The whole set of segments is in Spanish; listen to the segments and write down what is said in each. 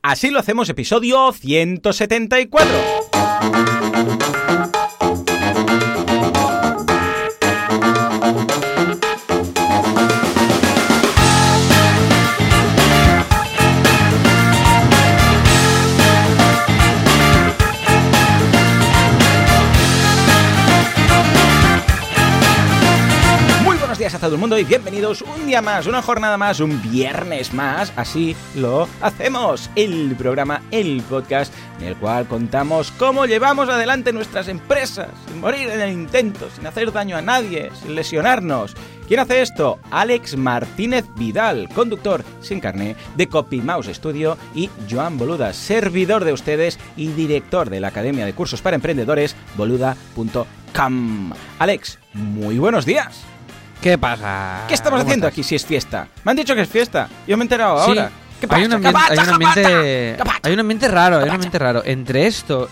Así lo hacemos, episodio 174. A todo el mundo y bienvenidos un día más, una jornada más, un viernes más. Así lo hacemos, el programa, el podcast en el cual contamos cómo llevamos adelante nuestras empresas sin morir en el intento, sin hacer daño a nadie, sin lesionarnos. ¿Quién hace esto? Alex Martínez Vidal, conductor sin carné de CopyMouse Studio, y Joan Boluda, servidor de ustedes y director de la Academia de Cursos para Emprendedores, boluda.com. Alex, muy buenos días. ¿Qué pasa? ¿Qué estamos haciendo aquí si es fiesta? Me han dicho que es fiesta. Yo me he enterado ahora. ¿Qué pasa? Hay un ambiente raro, Entre esto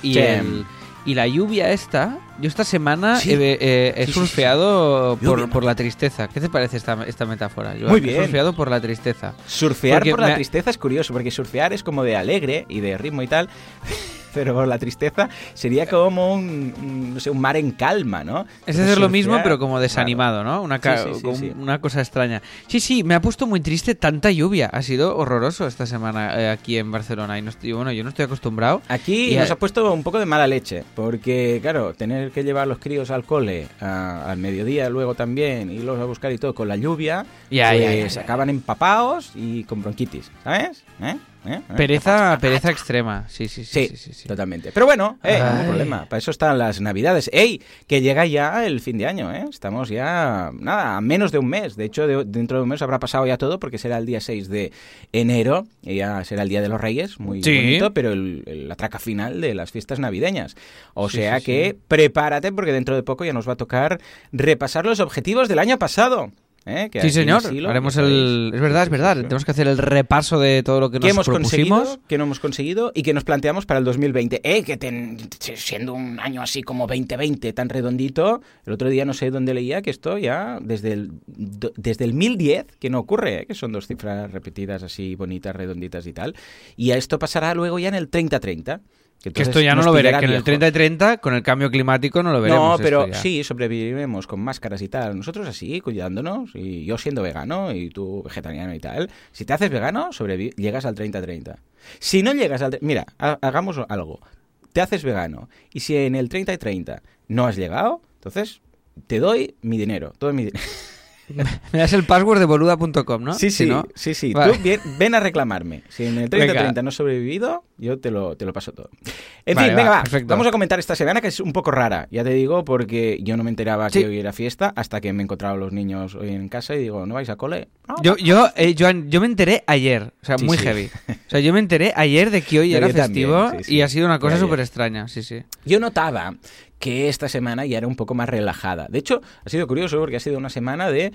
y la lluvia esta, yo esta semana he surfeado por la tristeza. ¿Qué te parece esta metáfora? Muy bien. He surfeado por la tristeza. Surfear por la tristeza es curioso, porque surfear es como de alegre y de ritmo y tal. Pero la tristeza sería como un mar en calma, ¿no? Es hacer lo mismo, pero como desanimado, ¿no? Una cosa extraña. Sí, me ha puesto muy triste tanta lluvia. Ha sido horroroso esta semana aquí en Barcelona. Y yo no estoy acostumbrado. Aquí nos ha puesto un poco de mala leche, porque, claro, tener que llevar a los críos al cole al mediodía luego también, irlos a buscar y todo con la lluvia, acaban empapados y con bronquitis, ¿sabes? Pereza extrema. Sí, totalmente. Pero bueno, no hay problema. Para eso están las Navidades. ¡Ey! Que llega ya el fin de año, ¿eh? Estamos ya, a menos de un mes. De hecho, dentro de un mes habrá pasado ya todo, porque será el día 6 de enero. Y ya será el Día de los Reyes, muy bonito, pero la traca final de las fiestas navideñas. O sea que prepárate, porque dentro de poco ya nos va a tocar repasar los objetivos del año pasado. Sí, señor. Haremos Es verdad. Tenemos que hacer el repaso de todo lo que nos propusimos. Que no hemos conseguido y que nos planteamos para el 2020. Siendo un año así como 2020, tan redondito, el otro día no sé dónde leía que esto ya desde el 1010, que no ocurre, que son dos cifras repetidas así bonitas, redonditas y tal. Y a esto pasará luego ya en el 30-30. Que esto ya no lo veré, que en el 30-30 con el cambio climático no lo veremos. No, pero sí, sobreviviremos con máscaras y tal. Nosotros así, cuidándonos, y yo siendo vegano y tú vegetariano y tal. Si te haces vegano, llegas al 30-30. Si no llegas al... Mira, hagamos algo. Te haces vegano y si en el 30-30 no has llegado, entonces te doy mi dinero, todo mi dinero. Me das el password de boluda.com, ¿no? Sí. Vale. Tú ven a reclamarme. Si en el 30-30 no he sobrevivido, yo te lo paso todo. En fin, venga, vamos a comentar esta semana, que es un poco rara. Ya te digo, porque yo no me enteraba que hoy era fiesta hasta que me encontraron los niños hoy en casa y digo, ¿no vais a cole? No, yo me enteré ayer, o sea, muy heavy. O sea, yo me enteré ayer de que hoy era festivo también, y ha sido una cosa súper extraña. Sí. Yo notaba que esta semana ya era un poco más relajada. De hecho, ha sido curioso porque ha sido una semana de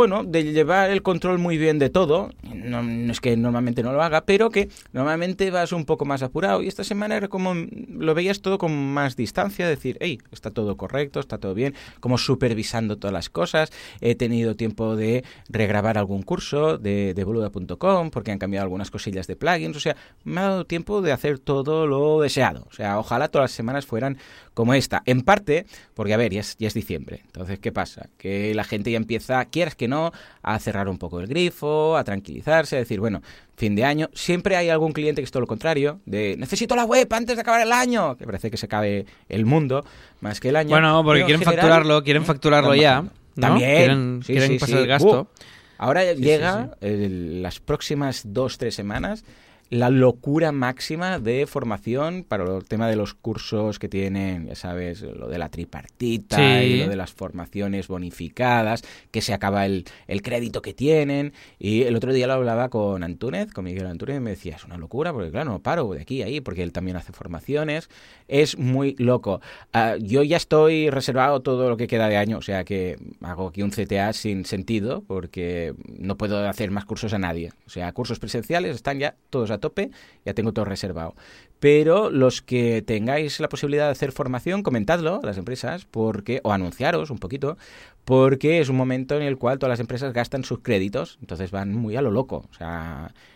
llevar el control muy bien de todo. No es que normalmente no lo haga, pero que normalmente vas un poco más apurado. Y esta semana era como, lo veías todo con más distancia, decir, hey, está todo correcto, está todo bien, como supervisando todas las cosas. He tenido tiempo de regrabar algún curso de boluda.com porque han cambiado algunas cosillas de plugins. O sea, me ha dado tiempo de hacer todo lo deseado. O sea, ojalá todas las semanas fueran como esta. En parte, porque a ver, ya es diciembre. Entonces, ¿qué pasa? Que la gente ya empieza, quieras que no, a cerrar un poco el grifo, a tranquilizarse, a decir, bueno, fin de año. Siempre hay algún cliente que es todo lo contrario, de necesito la web antes de acabar el año, que parece que se acabe el mundo más que el año. Bueno, porque quieren facturarlo ya, ¿no? También. Quieren pasar el gasto. Ahora llega las próximas 2-3 semanas la locura máxima de formación para el tema de los cursos que tienen, ya sabes, lo de la tripartita y lo de las formaciones bonificadas, que se acaba el crédito que tienen. Y el otro día lo hablaba con Miguel Antúnez, y me decía, es una locura, porque claro, no paro de aquí a ahí, porque él también hace formaciones. Es muy loco. Yo ya estoy reservado todo lo que queda de año, o sea que hago aquí un CTA sin sentido, porque no puedo hacer más cursos a nadie. O sea, cursos presenciales están ya todos a tope, ya tengo todo reservado. Pero los que tengáis la posibilidad de hacer formación, comentadlo a las empresas, o anunciaros un poquito, porque es un momento en el cual todas las empresas gastan sus créditos, entonces van muy a lo loco. O sea,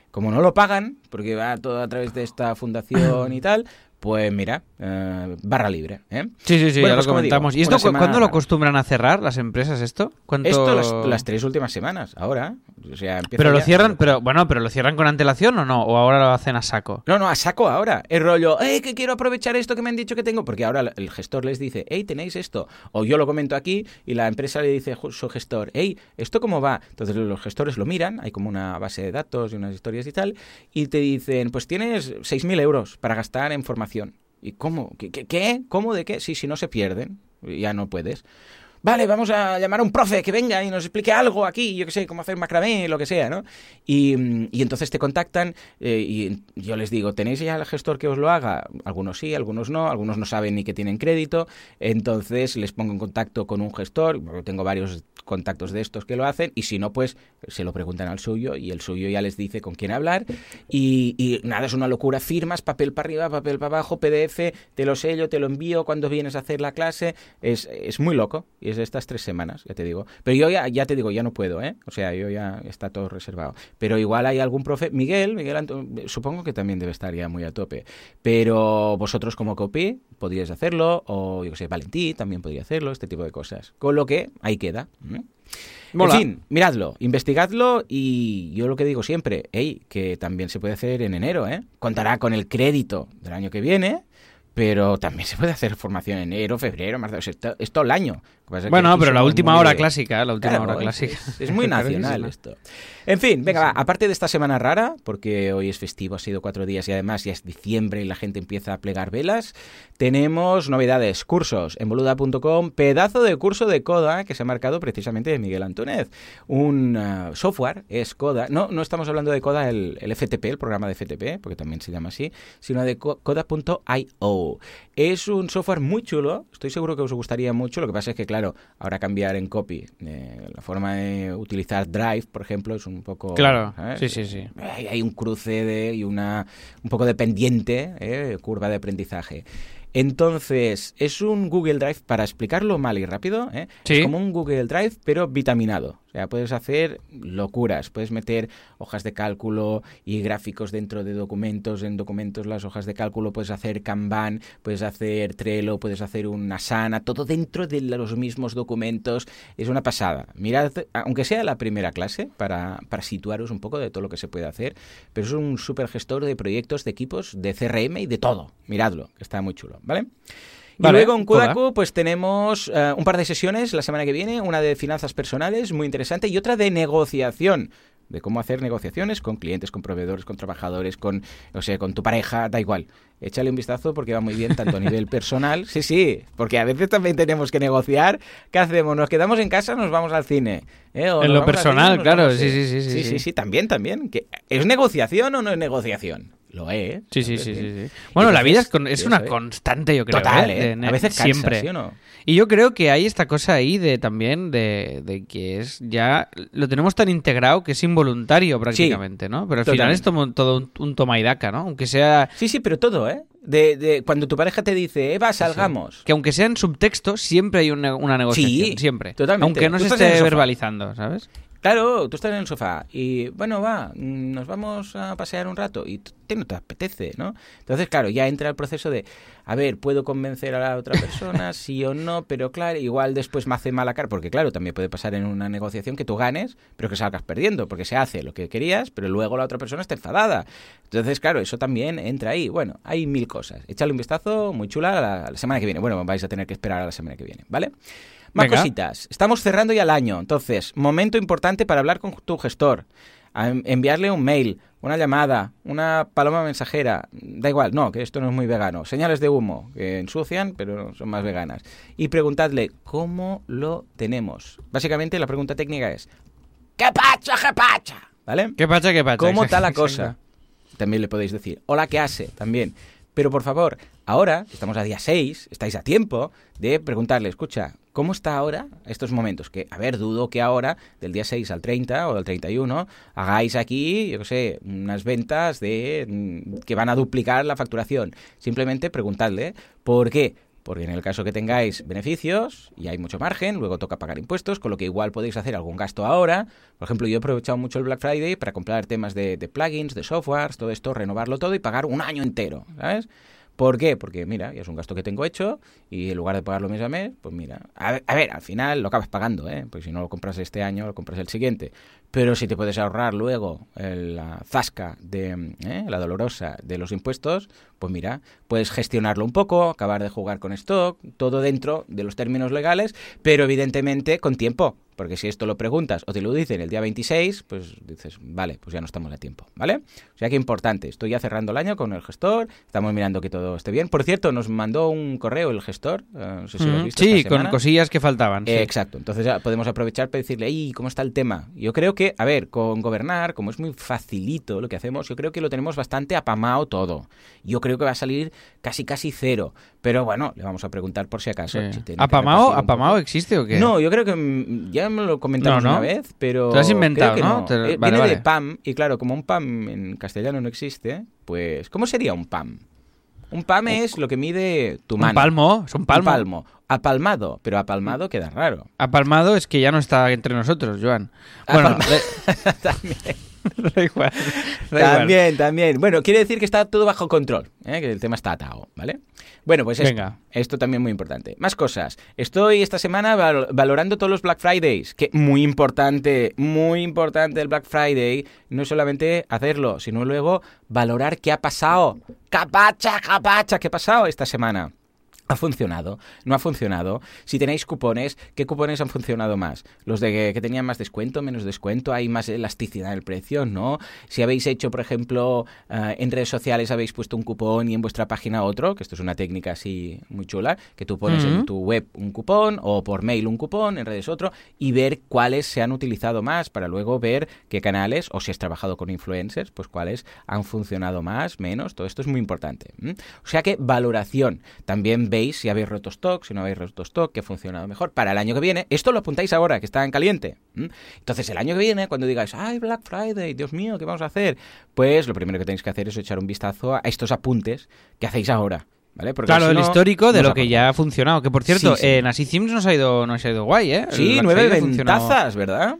Como no lo pagan, porque va todo a través de esta fundación y tal, pues mira, barra libre. Sí, bueno, ya pues lo comentamos. Digo, ¿Y esto cuándo lo acostumbran a cerrar las empresas esto? Esto las 3 últimas semanas, ahora. O sea, pero lo cierran, pero ¿lo cierran con antelación o no? ¿O ahora lo hacen a saco? No, a saco ahora. El rollo, que quiero aprovechar esto que me han dicho que tengo, porque ahora el gestor les dice, tenéis esto. O yo lo comento aquí y la empresa le dice a su gestor, ¿esto cómo va? Entonces los gestores lo miran, hay como una base de datos y unas historias y tal, y te dicen, pues tienes 6.000 euros para gastar en formación. ¿Y cómo? ¿Qué? ¿Cómo de qué? Sí, si no se pierden, ya no puedes. Vale, vamos a llamar a un profe que venga y nos explique algo aquí, yo qué sé, cómo hacer macramé, lo que sea, ¿no? Y entonces te contactan y yo les digo, ¿tenéis ya el gestor que os lo haga? Algunos sí, algunos no saben ni que tienen crédito, entonces les pongo en contacto con un gestor, tengo varios contactos de estos que lo hacen, y si no, pues se lo preguntan al suyo y el suyo ya les dice con quién hablar y nada, es una locura, firmas, papel para arriba, papel para abajo, PDF, te lo sello, te lo envío cuando vienes a hacer la clase, es muy loco. Es de estas 3 semanas, ya te digo. Pero yo ya te digo, ya no puedo, ¿eh? O sea, yo ya está todo reservado. Pero igual hay algún profe, Miguel supongo que también debe estar ya muy a tope. Pero vosotros como copy podríais hacerlo, o yo que sé, Valentí también podría hacerlo, este tipo de cosas. Con lo que ahí queda. Mola. En fin, miradlo, investigadlo y yo lo que digo siempre, que también se puede hacer en enero, ¿eh? Contará con el crédito del año que viene, pero también se puede hacer formación en enero, febrero, marzo, es todo el año. Bueno, pero la última hora clásica, Es muy nacional esto. En fin, venga, va, aparte de esta semana rara, porque hoy es festivo, ha sido 4 días y además ya es diciembre y la gente empieza a plegar velas, tenemos novedades, cursos en boluda.com, pedazo de curso de Coda que se ha marcado precisamente de Miguel Antúnez. Un software es Coda, no estamos hablando de Coda, el FTP, el programa de FTP, porque también se llama así, sino de Coda.io. Es un software muy chulo, estoy seguro que os gustaría mucho, lo que pasa es que, claro, ahora cambiar en copy la forma de utilizar Drive, por ejemplo, es un poco... Claro, ¿sabes? sí. Hay un cruce y un poco de pendiente, curva de aprendizaje. Entonces, es un Google Drive, para explicarlo mal y rápido, ¿Sí? Es como un Google Drive, pero vitaminado. O sea, puedes hacer locuras, puedes meter hojas de cálculo y gráficos dentro de documentos, en documentos las hojas de cálculo, puedes hacer Kanban, puedes hacer Trello, puedes hacer una Asana, todo dentro de los mismos documentos. Es una pasada. Mirad, aunque sea la primera clase, para situaros un poco de todo lo que se puede hacer, pero es un súper gestor de proyectos, de equipos, de CRM y de todo. Miradlo, que está muy chulo, ¿vale? Y luego en Kodaku pues tenemos un par de sesiones la semana que viene, una de finanzas personales muy interesante y otra de negociación, de cómo hacer negociaciones con clientes, con proveedores, con trabajadores, con tu pareja, da igual. Échale un vistazo porque va muy bien tanto a nivel personal, sí, porque a veces también tenemos que negociar. ¿Qué hacemos? ¿Nos quedamos en casa o nos vamos al cine? ¿O en lo personal, cine, claro, sí, también. ¿Es negociación o no es negociación? Lo es. Sí. Bueno, la vida es una constante, yo creo. Total, a veces cansa, siempre. ¿sí o no? Y yo creo que hay esta cosa ahí de que es ya lo tenemos tan integrado que es involuntario prácticamente, ¿no? Pero al final es todo un toma y daca, ¿no? Aunque sea... Sí, pero todo, de cuando tu pareja te dice, salgamos. Sí. Que aunque sea en subtexto, siempre hay una negociación, siempre. Totalmente. Aunque no se esté verbalizando, ¿sabes? Claro, tú estás en el sofá y, bueno, nos vamos a pasear un rato y no te apetece, ¿no? Entonces, claro, ya entra el proceso de, a ver, ¿puedo convencer a la otra persona, sí o no? Pero claro, igual después me hace mala cara, porque claro, también puede pasar en una negociación que tú ganes, pero que salgas perdiendo, porque se hace lo que querías, pero luego la otra persona está enfadada. Entonces, claro, eso también entra ahí. Bueno, hay 1000 cosas. Échale un vistazo, muy chula, la semana que viene. Bueno, vais a tener que esperar a la semana que viene, ¿vale? Más cositas. Estamos cerrando ya el año. Entonces, momento importante para hablar con tu gestor. Enviarle un mail, una llamada, una paloma mensajera. Da igual, no, que esto no es muy vegano. Señales de humo, que ensucian, pero son más veganas. Y preguntadle, ¿cómo lo tenemos? Básicamente, la pregunta técnica es, ¿qué pacha, qué pacha? ¿Vale? ¿Qué pacha, qué pacha? ¿Cómo está la cosa? También le podéis decir, hola, ¿qué hace? También. Pero por favor, ahora, estamos a día 6, estáis a tiempo de preguntarle, escucha, ¿cómo está ahora estos momentos? Que, a ver, dudo que ahora, del día 6 al 30 o del 31, hagáis aquí, yo qué sé, unas ventas que van a duplicar la facturación. Simplemente preguntadle, ¿por qué? porque en el caso que tengáis beneficios y hay mucho margen, luego toca pagar impuestos, con lo que igual podéis hacer algún gasto ahora. Por ejemplo, yo he aprovechado mucho el Black Friday para comprar temas de plugins, de softwares, todo esto, renovarlo todo y pagar un año entero, ¿sabes? ¿Por qué? Porque, mira, ya es un gasto que tengo hecho y en lugar de pagarlo mes a mes, pues mira, a ver, al final lo acabas pagando, ¿eh? Porque si no lo compras este año, lo compras el siguiente. Pero si te puedes ahorrar luego la zasca de la dolorosa de los impuestos, pues mira, puedes gestionarlo un poco, acabar de jugar con stock, todo dentro de los términos legales, pero evidentemente con tiempo. Porque si esto lo preguntas o te lo dicen el día 26, pues dices, vale, pues ya no estamos a tiempo, ¿vale? O sea que importante, estoy ya cerrando el año con el gestor, estamos mirando que todo esté bien. Por cierto, nos mandó un correo el gestor, no sé si lo has visto sí, esta con semana. cosillas que faltaban. Sí. Exacto, entonces ya podemos aprovechar para decirle, ¿y cómo está el tema? Yo creo que, a ver, con Gobernar, como es muy facilito lo que hacemos, yo creo que lo tenemos bastante apamado todo. Yo creo que va a salir casi cero, pero bueno, le vamos a preguntar por si acaso. Sí. Si tiene ¿Apamado existe o qué? No, yo creo que ya me lo comentamos una vez, pero... Te lo has inventado, creo que ¿no? Viene de PAM, y claro, como un PAM en castellano no existe, pues... ¿Cómo sería un PAM? Un PAM es lo que mide tu mano. Un palmo, es un palmo. Un palmo. Apalmado, pero apalmado queda raro. Apalmado es que ya no está entre nosotros, Joan. Bueno, también. También. Bueno, quiere decir que está todo bajo control, que el tema está atado, ¿vale? Bueno, pues esto también muy importante. Más cosas. Estoy esta semana valorando todos los Black Fridays, que muy importante el Black Friday, no solamente hacerlo, sino luego valorar qué ha pasado. ¡Capacha! ¿Qué ha pasado esta semana? ¿Ha funcionado? ¿No ha funcionado? Si tenéis cupones, ¿qué cupones han funcionado más? ¿Los de que tenían más descuento, menos descuento? ¿Hay más elasticidad en el precio? ¿No? Si habéis hecho, por ejemplo, en redes sociales habéis puesto un cupón y en vuestra página otro, que esto es una técnica así muy chula, que tú pones en tu web un cupón o por mail un cupón, en redes otro, y ver cuáles se han utilizado más para luego ver qué canales, o si has trabajado con influencers, pues cuáles han funcionado más, menos. Todo esto es muy importante. O sea que valoración. También veis si habéis roto stock, si no habéis roto stock, que ha funcionado mejor para el año que viene. Esto lo apuntáis ahora, que está en caliente. Entonces, el año que viene, cuando digáis, ¡ay, Black Friday! Dios mío, ¿qué vamos a hacer? Pues lo primero que tenéis que hacer es echar un vistazo a estos apuntes que hacéis ahora. ¿Vale? Porque claro, si no, el histórico de lo que ya ha funcionado. Que por cierto, sí. En Así Sims nos ha ido guay, ¿eh? Sí, 9 ventazas, ¿verdad?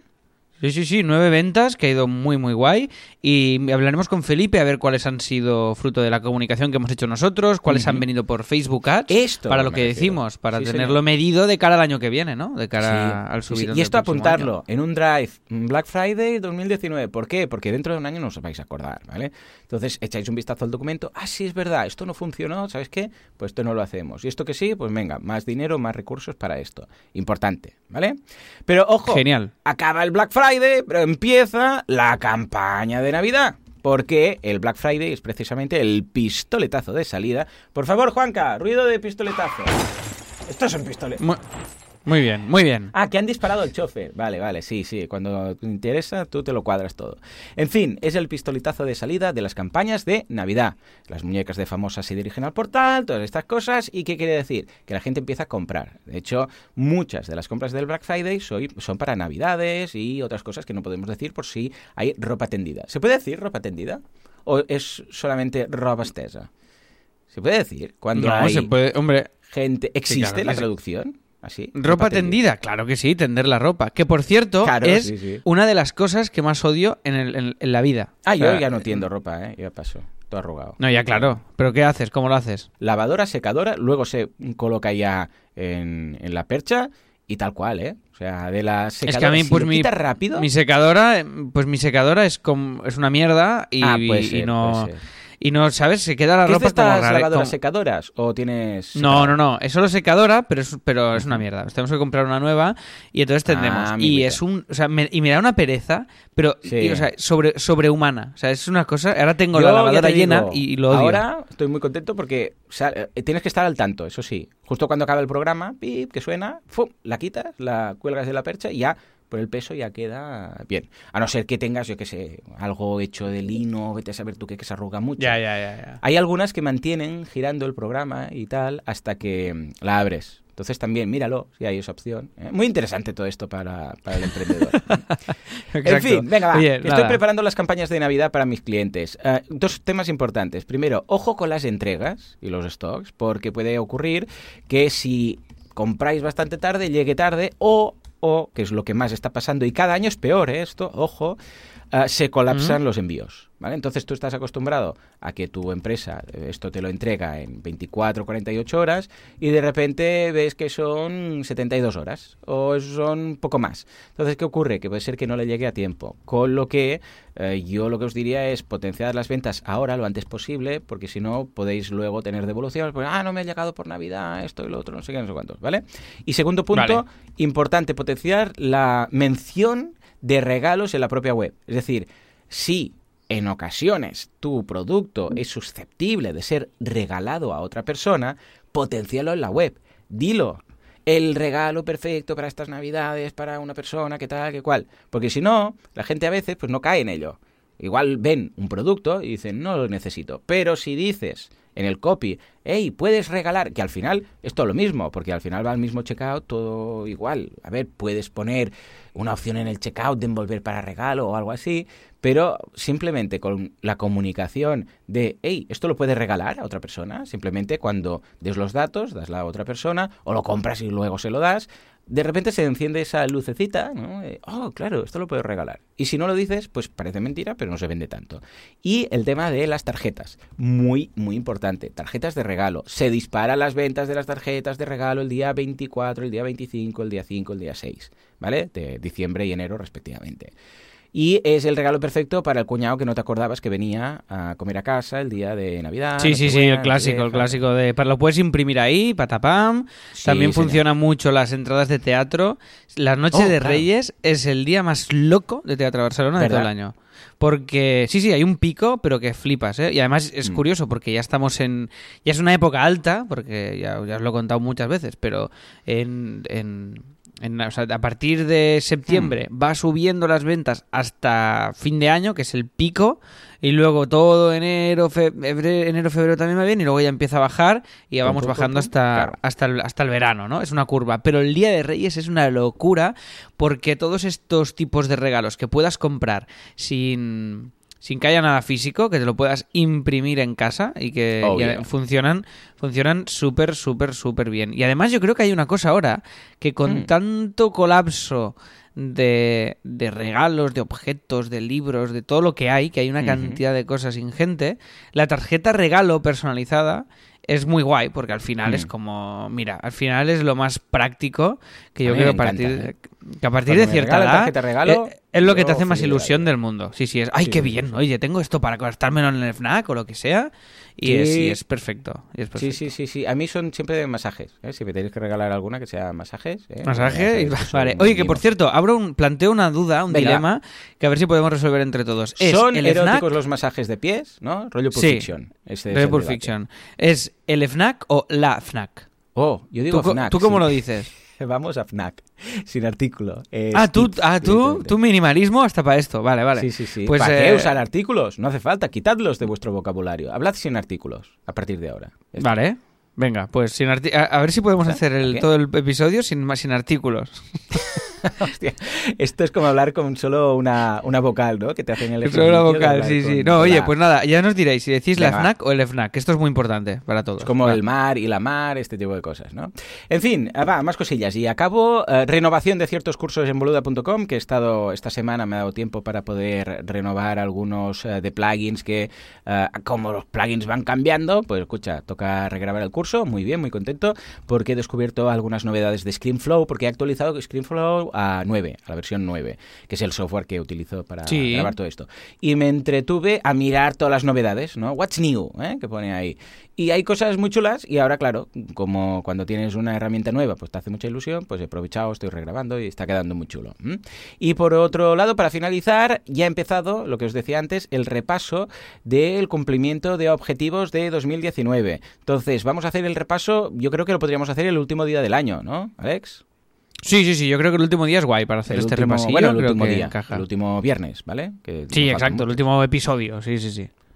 Sí, 9 ventas, que ha ido muy guay, y hablaremos con Felipe a ver cuáles han sido fruto de la comunicación que hemos hecho nosotros, cuáles han venido por Facebook Ads, para lo que decimos, para tenerlo medido de cara al año que viene, ¿no? De cara al subidón. Y esto apuntarlo en un drive, Black Friday 2019, ¿por qué? Porque dentro de un año no os vais a acordar, ¿vale? Entonces echáis un vistazo al documento, sí, es verdad, esto no funcionó, ¿sabes qué? Pues esto no lo hacemos, y esto que sí, pues venga, más dinero, más recursos para esto, importante, ¿vale? Pero ojo, genial. Acaba el Black Friday, pero empieza la campaña de Navidad, porque el Black Friday es precisamente el pistoletazo de salida. Por favor, Juanca, ruido de pistoletazo. Esto es un pistoletazo. Muy bien. Que han disparado el chofer. Vale, sí. Cuando te interesa, tú te lo cuadras todo. En fin, es el pistoletazo de salida de las campañas de Navidad. Las muñecas de famosas se dirigen al portal, todas estas cosas. ¿Y qué quiere decir? Que la gente empieza a comprar. De hecho, muchas de las compras del Black Friday son para Navidades y otras cosas que no podemos decir por si hay ropa tendida. ¿Se puede decir ropa tendida? ¿O es solamente ropa estesa? ¿Se puede decir? Cuando hay se puede, hombre. Gente... ¿Existe sí, claro, la traducción? ¿Así? Ropa tendida, claro que sí, tender la ropa. Que por cierto, es una de las cosas que más odio en la vida. Yo ya no tiendo ropa, ya paso. Todo arrugado. No, ya claro. ¿Pero qué haces? ¿Cómo lo haces? Lavadora, secadora, luego se coloca ya en la percha y tal cual, O sea, de la secadora. Es que a mí, pues, ¿quitas rápido? mi secadora es una mierda y no... Y no, ¿sabes? Se queda la ropa ¿Es de como estas lavadoras secadoras o tienes...? No. Es solo secadora, pero es una mierda. Tenemos que comprar una nueva y entonces tendremos. Y es me da una pereza, pero sobrehumana. O sea, es una cosa... Ahora tengo la lavadora llena y lo odio. Ahora estoy muy contento porque tienes que estar al tanto, eso sí. Justo cuando acaba el programa, pip, que suena, ¡fum!, la quitas, la cuelgas de la percha y ya... por el peso ya queda bien. A no ser que tengas, yo qué sé, algo hecho de lino, vete a saber tú que se arruga mucho. Ya. Hay algunas que mantienen girando el programa y tal hasta que la abres. Entonces también míralo, si hay esa opción. Muy interesante todo esto para el emprendedor. En fin, venga, va. Oye, estoy preparando las campañas de Navidad para mis clientes. Dos temas importantes. Primero, ojo con las entregas y los stocks, porque puede ocurrir que si compráis bastante tarde, llegue tarde, o que es lo que más está pasando, y cada año es peor esto, ojo, se colapsan los envíos, ¿vale? Entonces tú estás acostumbrado a que tu empresa esto te lo entrega en 24, 48 horas y de repente ves que son 72 horas o son un poco más. Entonces, ¿qué ocurre? Que puede ser que no le llegue a tiempo, con lo que yo lo que os diría es potenciar las ventas ahora lo antes posible, porque si no podéis luego tener devoluciones, pues, no me ha llegado por Navidad esto y lo otro, no sé qué, no sé cuántos, ¿vale? Y segundo punto, importante, potenciar la mención de regalos en la propia web. Es decir, si en ocasiones tu producto es susceptible de ser regalado a otra persona, potencialo en la web. Dilo. El regalo perfecto para estas Navidades, para una persona, que tal, que cual. Porque si no, la gente a veces pues no cae en ello. Igual ven un producto y dicen, no lo necesito. Pero si dices en el copy, hey, puedes regalar, que al final es todo lo mismo, porque al final va al mismo checkout, todo igual. A ver, puedes poner una opción en el checkout de envolver para regalo o algo así, pero simplemente con la comunicación de, hey, esto lo puedes regalar a otra persona, simplemente cuando des los datos, dasla a otra persona, o lo compras y luego se lo das, de repente se enciende esa lucecita, ¿no? Claro, esto lo puedo regalar. Y si no lo dices, pues parece mentira, pero no se vende tanto. Y el tema de las tarjetas, muy, muy importante. Tarjetas de regalo. Se disparan las ventas de las tarjetas de regalo el día 24, el día 25, el día 5, el día 6, ¿vale? De diciembre y enero respectivamente. Y es el regalo perfecto para el cuñado que no te acordabas que venía a comer a casa el día de Navidad. Sí, el clásico de... Lo puedes imprimir ahí, patapam. Sí, también funciona mucho las entradas de teatro. Las noches de Reyes es el día más loco de Teatro Barcelona de todo el año. Porque sí, hay un pico, pero que flipas, ¿eh? Y además es curioso porque ya estamos ya es una época alta, porque ya os lo he contado muchas veces, pero o sea, a partir de septiembre va subiendo las ventas hasta fin de año, que es el pico, y luego todo enero, febrero también va bien, y luego ya empieza a bajar y ya vamos bajando hasta el verano, ¿no? Es una curva. Pero el Día de Reyes es una locura porque todos estos tipos de regalos que puedas comprar sin que haya nada físico, que te lo puedas imprimir en casa y que funcionan súper, súper, súper bien. Y además yo creo que hay una cosa ahora, que con tanto colapso de regalos, de objetos, de libros, de todo lo que hay una cantidad de cosas ingente, la tarjeta regalo personalizada es muy guay, porque al final es como... Mira, al final es lo más práctico que yo creo que a partir de cierta edad es lo que te hace más ilusión del mundo. Sí, es... ¡Ay, qué bien! Oye, tengo esto para gastármelo en el FNAC o lo que sea. Y es perfecto. Sí. A mí son siempre masajes. Si me tenéis que regalar alguna, que sea masajes. ¿Masaje? Vale. Oye, que por cierto, planteo una duda, dilema, que a ver si podemos resolver entre todos. Son eróticos los masajes de pies, ¿no? Rollo Pulp Fiction. Rollo Pulp Fiction. ¿Es el FNAC o la FNAC? Yo digo FNAC. ¿Tú cómo lo dices? Vamos a FNAC, sin artículo. Tú minimalismo hasta para esto. Vale. Sí. Pues, ¿para qué usar artículos? No hace falta, quitadlos de vuestro vocabulario. Hablad sin artículos a partir de ahora. Vale. Venga, pues a ver si podemos hacer todo el episodio sin artículos. Hostia, esto es como hablar con solo una vocal, ¿no? Que te hacen el solo una vocal, sí. No, oye, pues nada, ya nos diréis si decís la FNAC o el FNAC, que esto es muy importante para todos. Es como el mar y la mar, este tipo de cosas, ¿no? En fin, más cosillas. Y acabo, renovación de ciertos cursos en boluda.com, que he estado esta semana, me ha dado tiempo para poder renovar algunos de plugins que, como los plugins van cambiando, pues escucha, toca regrabar el curso, muy bien, muy contento, porque he descubierto algunas novedades de ScreenFlow, porque he actualizado ScreenFlow a la versión 9, que es el software que utilizo para grabar todo esto. Y me entretuve a mirar todas las novedades, ¿no? What's new, que pone ahí. Y hay cosas muy chulas y ahora, claro, como cuando tienes una herramienta nueva, pues te hace mucha ilusión, pues he aprovechado, estoy regrabando y está quedando muy chulo. Y por otro lado, para finalizar, ya he empezado, lo que os decía antes, el repaso del cumplimiento de objetivos de 2019. Entonces, vamos a hacer el repaso, yo creo que lo podríamos hacer el último día del año, ¿no, Alex? Sí, yo creo que el último día es guay para hacer repasillo. Bueno, el último día, el último viernes, ¿vale? Sí, exacto, el último episodio, sí.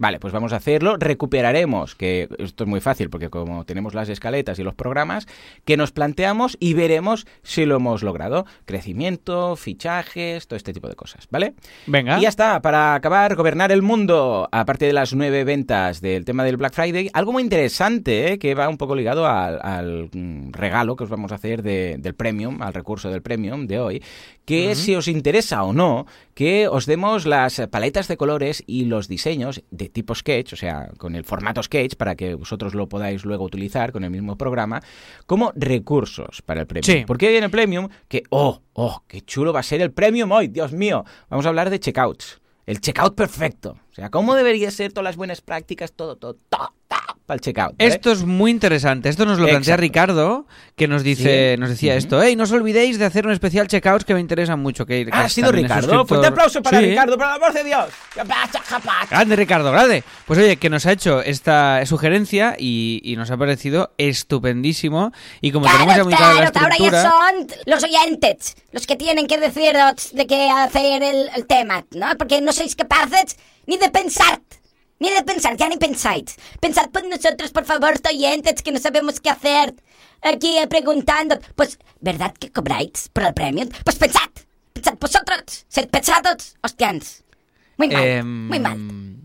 Vale, pues vamos a hacerlo. Recuperaremos, que esto es muy fácil porque como tenemos las escaletas y los programas, que nos planteamos y veremos si lo hemos logrado. Crecimiento, fichajes, todo este tipo de cosas, ¿vale? Venga. Y ya está, para acabar, gobernar el mundo, aparte de las 9 ventas del tema del Black Friday, algo muy interesante, que va un poco ligado al regalo que os vamos a hacer del Premium, al recurso del Premium de hoy, que es si os interesa o no, que os demos las paletas de colores y los diseños de tipo Sketch, o sea, con el formato Sketch, para que vosotros lo podáis luego utilizar con el mismo programa, como recursos para el Premium. Sí. Porque hoy en el Premium, que, qué chulo va a ser el Premium hoy, Dios mío, vamos a hablar de checkouts. El checkout perfecto. O sea, cómo debería ser todas las buenas prácticas, todo para el checkout, ¿vale? Esto es muy interesante. Esto nos lo plantea Ricardo, que nos decía esto. ¡Ey, no os olvidéis de hacer un especial checkouts que me interesan mucho! Que ha sido Ricardo. Fuerte aplauso para Ricardo, por el amor de Dios. Grande, Ricardo, grande. Pues oye, que nos ha hecho esta sugerencia y nos ha parecido estupendísimo. Y como tenemos ya muy clara la estructura... Ahora ya son los oyentes los que tienen que deciros de qué hacer el tema, ¿no? Porque no sois capaces ni de pensar, ya ni pensáis. Pensad por nosotros, por favor, oyentes, que no sabemos qué hacer. Aquí preguntando, pues, ¿verdad que cobráis por el premio? Pues pensad vosotros, sed pesados, hostians. Muy mal.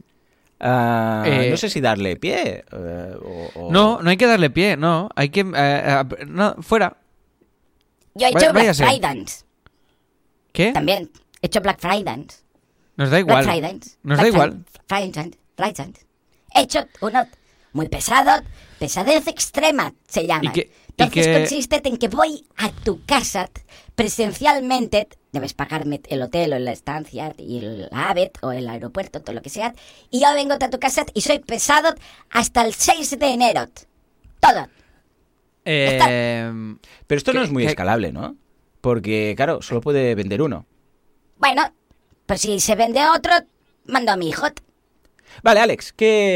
No sé si darle pie No hay que darle pie, no. Hay que... no, fuera. Yo he hecho Black Friday. ¿Qué? También he hecho Black Friday. Nos da igual. Nos da igual. He hecho uno muy pesado, pesadez extrema se llama. Entonces consiste en que voy a tu casa presencialmente, debes pagarme el hotel o la estancia y el AVE o el aeropuerto, todo lo que sea, y yo vengo a tu casa y soy pesado hasta el 6 de enero. Todo. Pero esto no es muy escalable, ¿no? Porque, claro, solo puede vender uno. Bueno, pues si se vende otro, mando a mi hijo. Vale, Alex,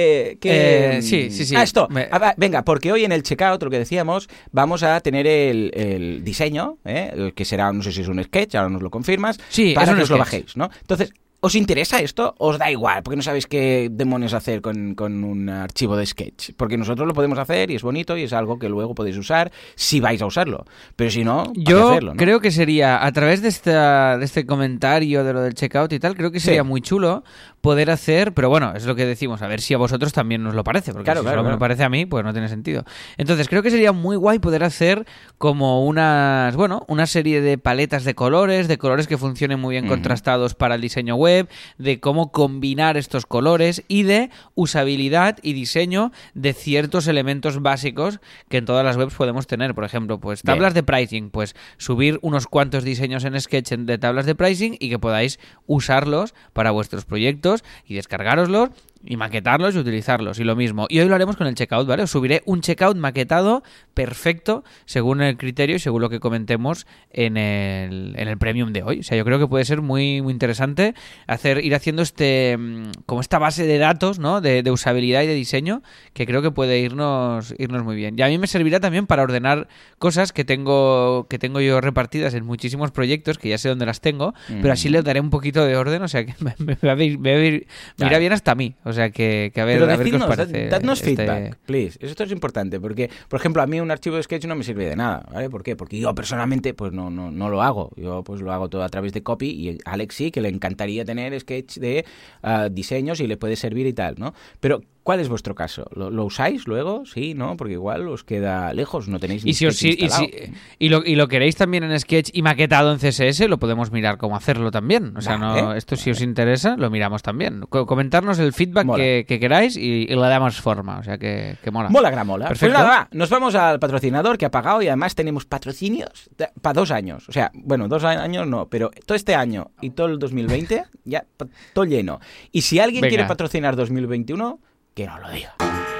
sí. Esto. Venga, porque hoy en el checkout, lo que decíamos, vamos a tener el diseño, que será, no sé si es un sketch, ahora nos lo confirmas, para que os lo bajéis, ¿no? Entonces, ¿os interesa esto? ¿Os da igual? Porque no sabéis qué demonios hacer con un archivo de sketch. Porque nosotros lo podemos hacer y es bonito y es algo que luego podéis usar si vais a usarlo. Pero si no, yo hacerlo, ¿no? Creo que sería, a través de este comentario de lo del checkout y tal, creo que sería muy chulo poder hacer, pero bueno, es lo que decimos, a ver si a vosotros también nos lo parece, porque si solo me lo parece a mí, pues no tiene sentido. Entonces creo que sería muy guay poder hacer como una serie de paletas de colores que funcionen muy bien contrastados para el diseño web, de cómo combinar estos colores y de usabilidad y diseño de ciertos elementos básicos que en todas las webs podemos tener. Por ejemplo, pues tablas de pricing, pues subir unos cuantos diseños en Sketch de tablas de pricing y que podáis usarlos para vuestros proyectos y descargároslos y maquetarlos y utilizarlos, y lo mismo. Y hoy lo haremos con el checkout, ¿vale? Os subiré un checkout maquetado perfecto según el criterio y según lo que comentemos en el Premium de hoy. O sea, yo creo que puede ser muy, muy interesante ir haciendo como esta base de datos, ¿no? De usabilidad y de diseño, que creo que puede irnos muy bien. Y a mí me servirá también para ordenar cosas que tengo yo repartidas en muchísimos proyectos, que ya sé dónde las tengo, pero así le daré un poquito de orden, o sea que me irá bien hasta a mí. O sea que a ver qué os parece. Dadnos feedback, please. Esto es importante, porque, por ejemplo, a mí un archivo de Sketch no me sirve de nada, ¿vale? ¿Por qué? Porque yo personalmente pues no lo hago. Yo pues lo hago todo a través de Copy, y a Alex sí, que le encantaría tener Sketch de diseños y le puede servir y tal, ¿no? Pero ¿cuál es vuestro caso? ¿Lo usáis luego? Sí, ¿no? Porque igual os queda lejos, no tenéis ni Sketch instalado. Y lo queréis también en Sketch y maquetado en CSS, lo podemos mirar cómo hacerlo también. O sea, esto si os interesa, lo miramos también. Comentarnos el feedback que queráis y le damos forma. O sea que mola. Mola, gramola. Perfecto. Pues nada, nos vamos al patrocinador que ha pagado, y además tenemos patrocinios para 2 años. O sea, bueno, 2 años no, pero todo este año y todo el 2020 ya todo lleno. Y si alguien quiere patrocinar 2021... que no lo diga.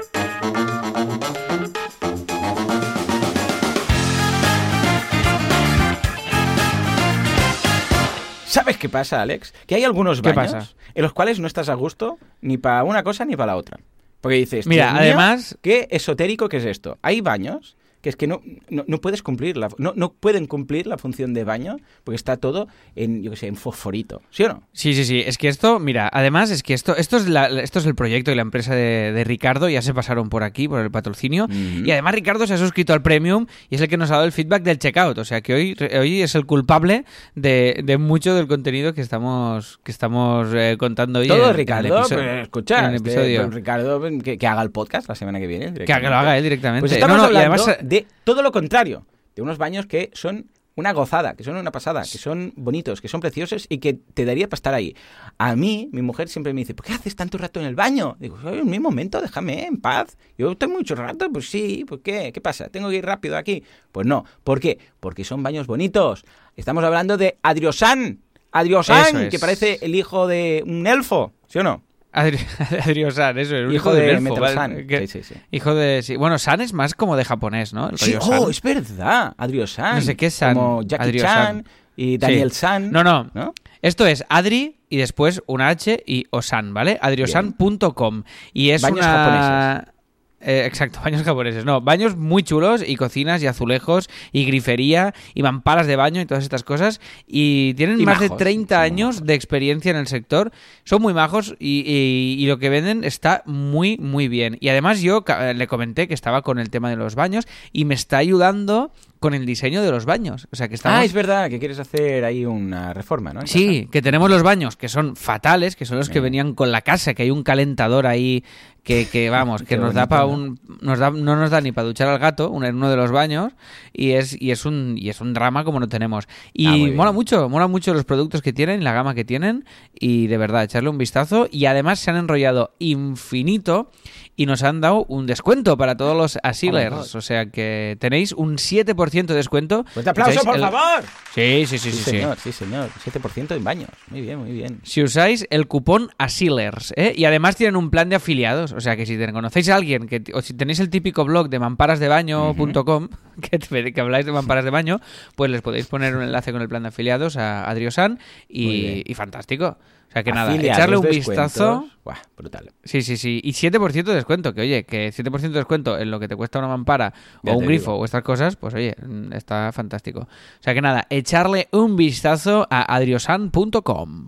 ¿Sabes qué pasa, Alex? Que hay algunos baños en los cuales no estás a gusto ni para una cosa ni para la otra. Porque dices, mira, además, qué esotérico que es esto. Hay baños que es que no puedes cumplir no pueden cumplir la función de baño porque está todo en, yo qué sé, en fosforito, ¿sí o no? Sí. Es que esto, mira, además es que esto es el proyecto y la empresa de Ricardo, ya se pasaron por aquí, por el patrocinio, y además Ricardo se ha suscrito al Premium y es el que nos ha dado el feedback del checkout, o sea que hoy es el culpable de mucho del contenido que estamos contando hoy. Todo Ricardo, escucha, Ricardo que haga el podcast la semana que viene. Que lo haga él directamente. Pues estamos hablando además de todo lo contrario, de unos baños que son una gozada, que son una pasada, que son bonitos, que son preciosos y que te daría para estar ahí. A mí, mi mujer siempre me dice, ¿por qué haces tanto rato en el baño? Digo, en mi momento, déjame en paz. Yo estoy mucho rato, pues sí, ¿por qué? ¿Qué pasa? ¿Tengo que ir rápido aquí? Pues no. ¿Por qué? Porque son baños bonitos. Estamos hablando de Adriosan, que parece el hijo de un elfo, ¿sí o no? Adriosan, eso es un hijo de Metro-san. Sí. Hijo de... Sí. Bueno, San es más como de japonés, ¿no? Sí, es verdad. Adriosan. No sé qué es San. Como Jackie Chan y Daniel San. No. Esto es Adri y después una H y Osan, ¿vale? Adriosan.com. Y es baños japoneses. Exacto, baños japoneses. No, baños muy chulos y cocinas y azulejos y grifería y mamparas de baño y todas estas cosas. Y tienen más de 30 años de experiencia en el sector. Son muy majos y lo que venden está muy, muy bien. Y además yo le comenté que estaba con el tema de los baños y me está ayudando con el diseño de los baños. O sea, que estamos... es verdad, que quieres hacer ahí una reforma, ¿no? Sí, que tenemos los baños que son fatales, que son los que venían con la casa, que hay un calentador ahí que vamos, que nos da para no nos da ni para duchar al gato en uno de los baños y es un drama como no tenemos. Y mola mucho los productos que tienen, la gama que tienen y de verdad, echarle un vistazo y además se han enrollado infinito y nos han dado un descuento para todos los Asilers, o sea que tenéis un 7% de descuento. ¡Fuerte aplauso, por favor! Sí. Sí, señor. 7% en baños. Muy bien. Si usáis el cupón Asilers, y además tienen un plan de afiliados, o sea que si conocéis a alguien, o si tenéis el típico blog de mamparasdebaño.com, que habláis de mamparas de baño, pues les podéis poner un enlace con el plan de afiliados a Adriosan y fantástico. O sea que nada, echarle un vistazo. Buah, brutal. Sí. Y 7% de descuento, que oye, que 7% de descuento en lo que te cuesta una mampara o un grifo o estas cosas, pues oye, está fantástico. O sea que nada, echarle un vistazo a adriosan.com.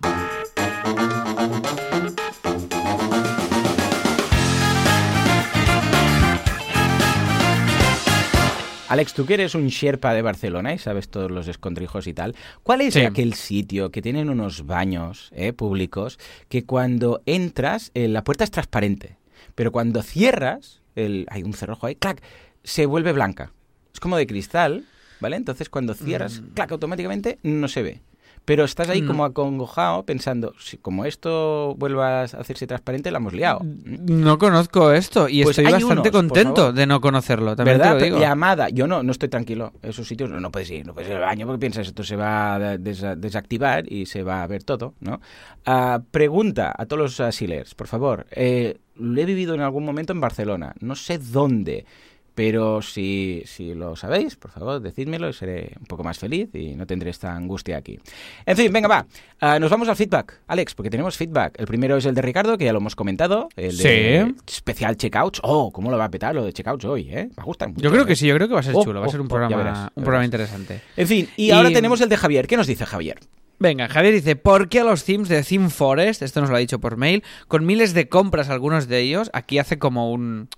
Alex, tú que eres un Sherpa de Barcelona y sabes todos los escondrijos y tal, ¿cuál es aquel sitio que tienen unos baños públicos que cuando entras la puerta es transparente, pero cuando cierras, hay un cerrojo ahí, ¡clac!, se vuelve blanca? Es como de cristal, ¿vale? Entonces cuando cierras, ¡clac!, automáticamente no se ve. Pero estás ahí como acongojado pensando, si como esto vuelva a hacerse transparente, la hemos liado. No conozco esto y pues estoy bastante contento de no conocerlo, también ¿verdad? Te lo digo. Llamada, yo no estoy tranquilo. Esos sitios no puedes ir al baño porque piensas esto se va a desactivar y se va a ver todo, ¿no? Pregunta a todos los asilers, por favor. Lo he vivido en algún momento en Barcelona, no sé dónde. Pero si lo sabéis, por favor, decídmelo y seré un poco más feliz y no tendré esta angustia aquí. En fin, venga, va. Nos vamos al feedback, Alex, porque tenemos feedback. El primero es el de Ricardo, que ya lo hemos comentado. El de especial checkouts. Oh, cómo lo va a petar lo de checkouts hoy, ¿eh? Me gusta mucho. Yo creo que sí, yo creo que va a ser chulo. Va a ser un programa interesante. En fin, y ahora tenemos el de Javier. ¿Qué nos dice Javier? Venga, Javier dice, ¿por qué a los themes de Theme Forest, esto nos lo ha dicho por mail, con miles de compras algunos de ellos, aquí hace como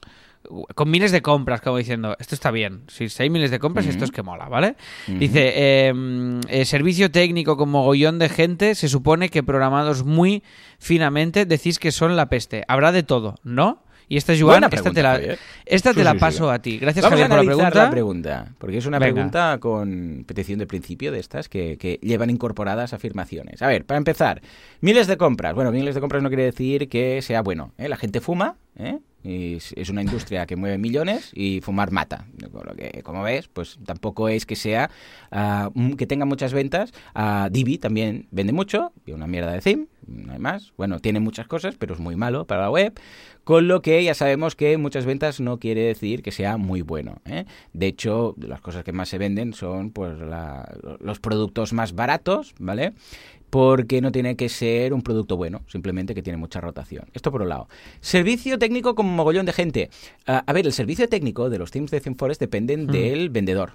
con miles de compras, como diciendo, esto está bien, si hay miles de compras, esto es que mola, ¿vale? Dice, servicio técnico con mogollón de gente, se supone que programados muy finamente decís que son la peste. Habrá de todo, ¿no? Y esta, Joan, esta te la paso a ti. Gracias, Javier, por la pregunta. Porque es una pregunta con petición de principio de estas que llevan incorporadas afirmaciones. A ver, para empezar, miles de compras. Bueno, miles de compras no quiere decir que sea bueno. La gente fuma, y es una industria que mueve millones y fumar mata. Como ves, pues tampoco es que sea que tenga muchas ventas. Divi también vende mucho, y una mierda de theme, no hay más. Bueno, tiene muchas cosas, pero es muy malo para la web. Con lo que ya sabemos que muchas ventas no quiere decir que sea muy bueno, ¿eh? De hecho, las cosas que más se venden son pues los productos más baratos, ¿vale? porque no tiene que ser un producto bueno, simplemente que tiene mucha rotación. Esto por un lado. Servicio técnico con mogollón de gente. A ver, el servicio técnico de los themes de ThemeForest dependen del vendedor.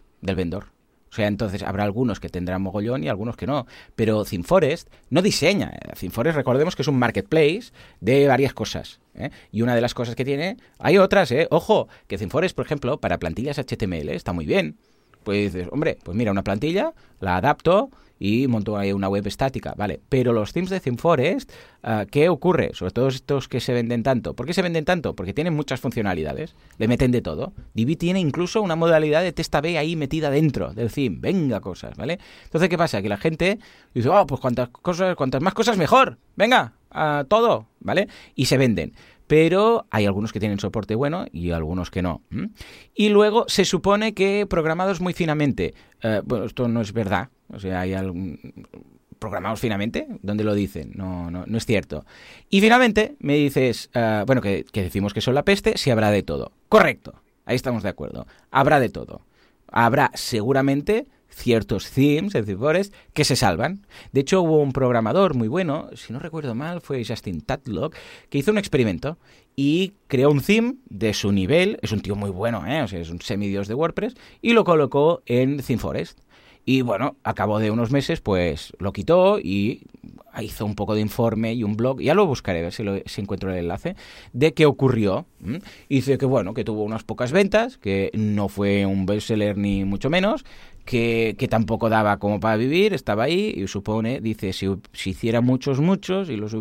O sea, entonces habrá algunos que tendrán mogollón y algunos que no. Pero ThemeForest no diseña. ThemeForest, recordemos que es un marketplace de varias cosas, ¿eh? Y una de las cosas que tiene... Hay otras, ¿eh? Ojo, que ThemeForest, por ejemplo, para plantillas HTML está muy bien. Pues dices, hombre, pues mira, una plantilla, la adapto y monto ahí una web estática, ¿vale? Pero los themes de ThemeForest, ¿qué ocurre? Sobre todo estos que se venden tanto. ¿Por qué se venden tanto? Porque tienen muchas funcionalidades, le meten de todo. Divi tiene incluso una modalidad de test A/B ahí metida dentro del theme. Venga, cosas, ¿vale? Entonces, ¿qué pasa? Que la gente dice, pues cuantas más cosas mejor. Venga, todo, ¿vale? Y se venden. Pero hay algunos que tienen soporte bueno y algunos que no. Y luego se supone que programados muy finamente. Bueno, esto no es verdad. O sea, hay programados finamente, ¿dónde lo dicen? No es cierto. Y finalmente me dices, que decimos que son la peste, si habrá de todo. Correcto, ahí estamos de acuerdo. Habrá de todo. Habrá seguramente ciertos themes en ThemeForest que se salvan. De hecho, hubo un programador muy bueno, si no recuerdo mal, fue Justin Tatlock, que hizo un experimento y creó un theme de su nivel. Es un tío muy bueno, o sea, es un semidios de WordPress, y lo colocó en ThemeForest. Y bueno, a cabo de unos meses, pues lo quitó y hizo un poco de informe y un blog, ya lo buscaré, a ver si encuentro el enlace, de qué ocurrió. Y dice que bueno, que tuvo unas pocas ventas, que no fue un bestseller ni mucho menos, que tampoco daba como para vivir, estaba ahí, y supone, dice, si hiciera muchos y los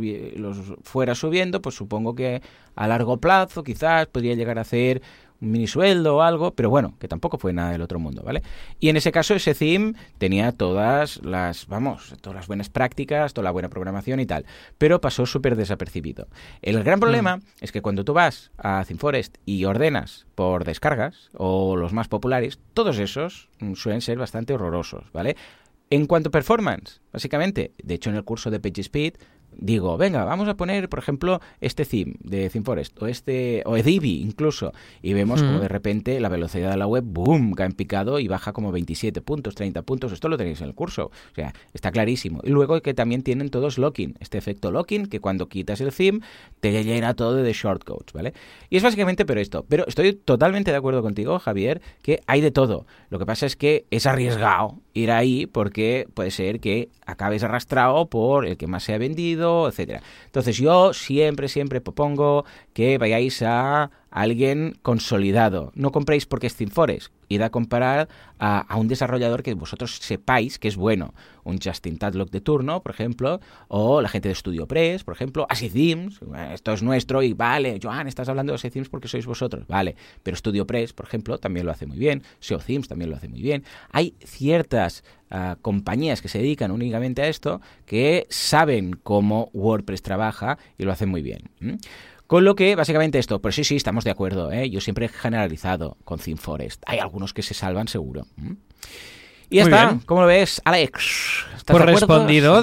fuera subiendo, pues supongo que a largo plazo quizás podría llegar a hacer un mini sueldo o algo, pero bueno, que tampoco fue nada del otro mundo, ¿vale? Y en ese caso ese theme tenía todas las buenas prácticas, toda la buena programación y tal, pero pasó súper desapercibido. El gran problema es que cuando tú vas a ThemeForest y ordenas por descargas, o los más populares, todos esos suelen ser bastante horrorosos, ¿vale? En cuanto a performance, básicamente, de hecho en el curso de PageSpeed digo, venga, vamos a poner, por ejemplo, este theme de ThemeForest o Divi incluso, y vemos como de repente la velocidad de la web, boom, cae en picado y baja como 27 puntos, 30 puntos. Esto lo tenéis en el curso, o sea, está clarísimo. Y luego que también tienen todos locking, este efecto locking, que cuando quitas el theme te llena todo de shortcodes, ¿vale? Y es básicamente pero esto. Pero estoy totalmente de acuerdo contigo, Javier, que hay de todo. Lo que pasa es que es arriesgado ir ahí porque puede ser que acabes arrastrado por el que más se ha vendido, etcétera. Entonces yo siempre propongo que vayáis a alguien consolidado. No compréis porque es ThemeForest. Id a comparar a un desarrollador que vosotros sepáis que es bueno. Un Justin Tatlock de turno, por ejemplo, o la gente de StudioPress, por ejemplo, Así Themes, esto es nuestro y vale, Joan, estás hablando de Así Themes porque sois vosotros, vale, pero StudioPress, por ejemplo, también lo hace muy bien, SEO Themes también lo hace muy bien. Hay ciertas compañías que se dedican únicamente a esto que saben cómo WordPress trabaja y lo hacen muy bien. Con lo que, básicamente esto, pero sí, estamos de acuerdo, ¿eh? Yo siempre he generalizado con ThemeForest. Hay algunos que se salvan seguro. Y ya está. Bien. ¿Cómo lo ves, Alex? Pues respondido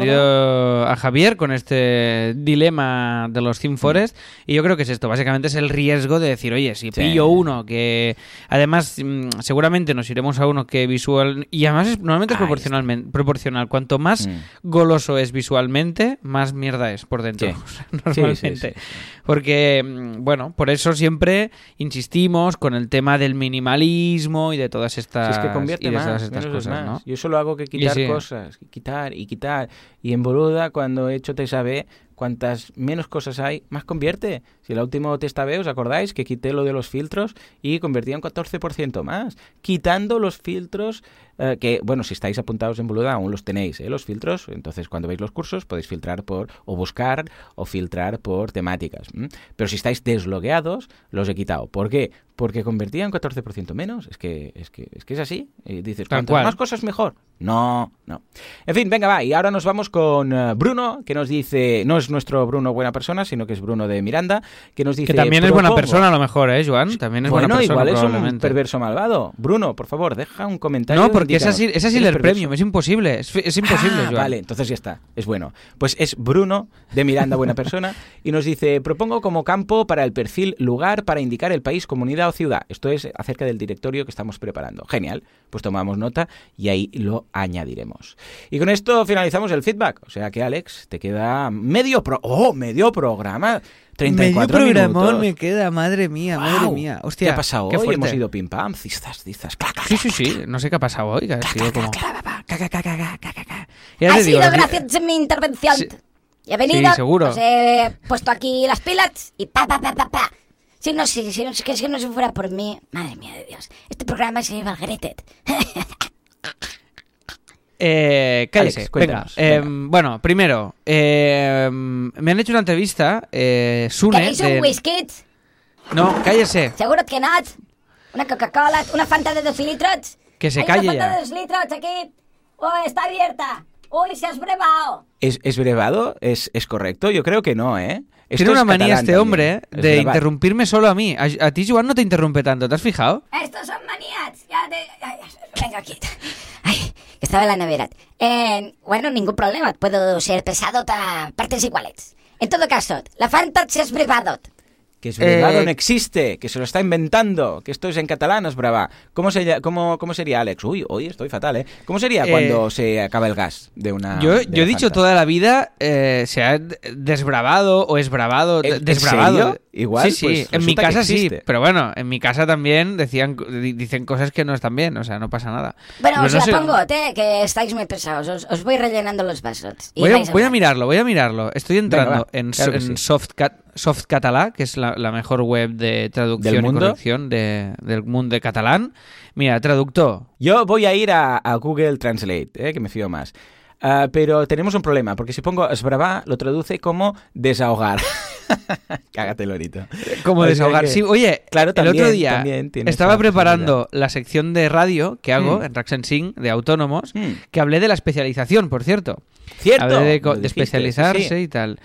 a Javier con este dilema de los ThemeForest. Y yo creo que es esto. Básicamente es el riesgo de decir, oye, si pillo uno que... Además, seguramente nos iremos a uno que visual... Y además normalmente es proporcional. Cuanto más goloso es visualmente, más mierda es por dentro. Sí. Normalmente. Sí. Porque, bueno, por eso siempre insistimos con el tema del minimalismo y de todas estas... Si es que convierte más. Cosas, ¿no? Yo solo hago que quitar cosas, quitar. Y en Boluda, cuando he hecho test A/B, cuantas menos cosas hay, más convierte. Si el último test A/B, ¿os acordáis? Que quité lo de los filtros y convertía un 14% más. Quitando los filtros, que, bueno, si estáis apuntados en Boluda, aún los tenéis, los filtros. Entonces, cuando veis los cursos, podéis filtrar o buscar o filtrar por temáticas. Pero si estáis deslogueados, los he quitado. ¿Por qué? Porque convertía un 14% menos. Es que es así. Y dices, ¿cuántas más cosas mejor? No. En fin, venga, va. Y ahora nos vamos con Bruno, que nos es nuestro Bruno buena persona, sino que es Bruno de Miranda, que nos dice... Que también es buena persona a lo mejor, Joan? También es buena persona, igual es probablemente. Un perverso malvado. Bruno, por favor, deja un comentario. No, porque es así el premium, es imposible. Es imposible, Joan. Vale, entonces ya está, es bueno. Pues es Bruno de Miranda, buena persona, y nos dice, propongo como campo para el perfil lugar para indicar el país, comunidad o ciudad. Esto es acerca del directorio que estamos preparando. Genial, pues tomamos nota y ahí lo añadiremos. Y con esto finalizamos el feedback. O sea que, Alex, te queda medio programa. 34 medio minutos. programón me queda, madre mía. Hostia, ¿qué ha pasado hoy? fuerte. Hemos ido pim pam, cistas. Sí, no sé qué ha pasado hoy, que ha sido como... Ha sido gracias a mi intervención. Sí. Y he venido, Sí, seguro. os he puesto aquí las pilas y pa. Si no fuera por mí, madre mía de Dios, este programa se iba al Gretet. Cállese, Alex, cuéntanos, venga. Bueno, primero, me han hecho una entrevista, Sune... ¿Queréis un whisky? No, cállese. Seguro que no. Una Coca-Cola, una Fanta de 2 litros. Que se Hay calle una Fanta ya. de 2 litros aquí. Oh, está abierta. Uy, se has brevado. ¿Es brevado? ¿Es correcto? Yo creo que no, ¿eh? Esto Tiene una es manía catalán este también. hombre Es de brevar. interrumpirme solo a mí. A ti, Joan, no te interrumpe tanto, ¿te has fijado? Estos son manías. Venga aquí. Ay, que estaba en la nevera. Bueno, ningún problema. Puedo ser pesado a partes iguales. En todo caso, la Fanta se has brevado. Que es brevado no existe, que se lo está inventando, que esto es en catalán, es brava. ¿Cómo sería, Alex? Uy, hoy estoy fatal, ¿eh? ¿Cómo sería cuando se acaba el gas de una Yo de he la dicho Fanta? toda la vida se ha desbravado o esbravado. ¿En Desbravado. serio? Igual, Sí, pues en mi resulta que casa sí. existe. Pero bueno, en mi casa también dicen cosas que no están bien, o sea, no pasa nada. Bueno, Pero os no la sé- pongo, que estáis muy pesados. Os voy rellenando los vasos. Y Voy vais a hablando. mirarlo. Estoy entrando Venga, va, claro que en sí. Soft Català, que es la mejor web de traducción ¿Del y mundo? corrección del mundo de catalán. Mira, traductor. Yo voy a ir a Google Translate, que me fío más. Pero tenemos un problema, porque si pongo esbravar, lo traduce como desahogar. Cágate, Lorito. Como O sea desahogar. que- Sí, oye, claro, el también, otro día también tiene estaba esa preparando la sección de radio que hago en Raxen Sing de autónomos, que hablé de la especialización, por cierto. Cierto. Hablé lo de dijiste, especializarse sí. y tal.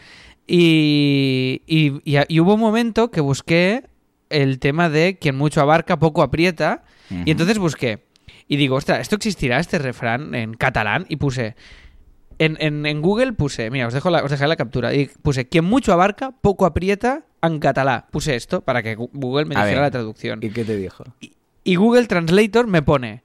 Y hubo un momento que busqué el tema de quien mucho abarca, poco aprieta. Y entonces busqué. Y digo, ostras, ¿esto existirá, este refrán en catalán? Y puse... En Google puse... Mira, os dejaré la captura. Y puse, quien mucho abarca, poco aprieta en catalá. Puse esto para que Google me A dijera ver, la traducción. ¿Y qué te dijo? Y Google Translator me pone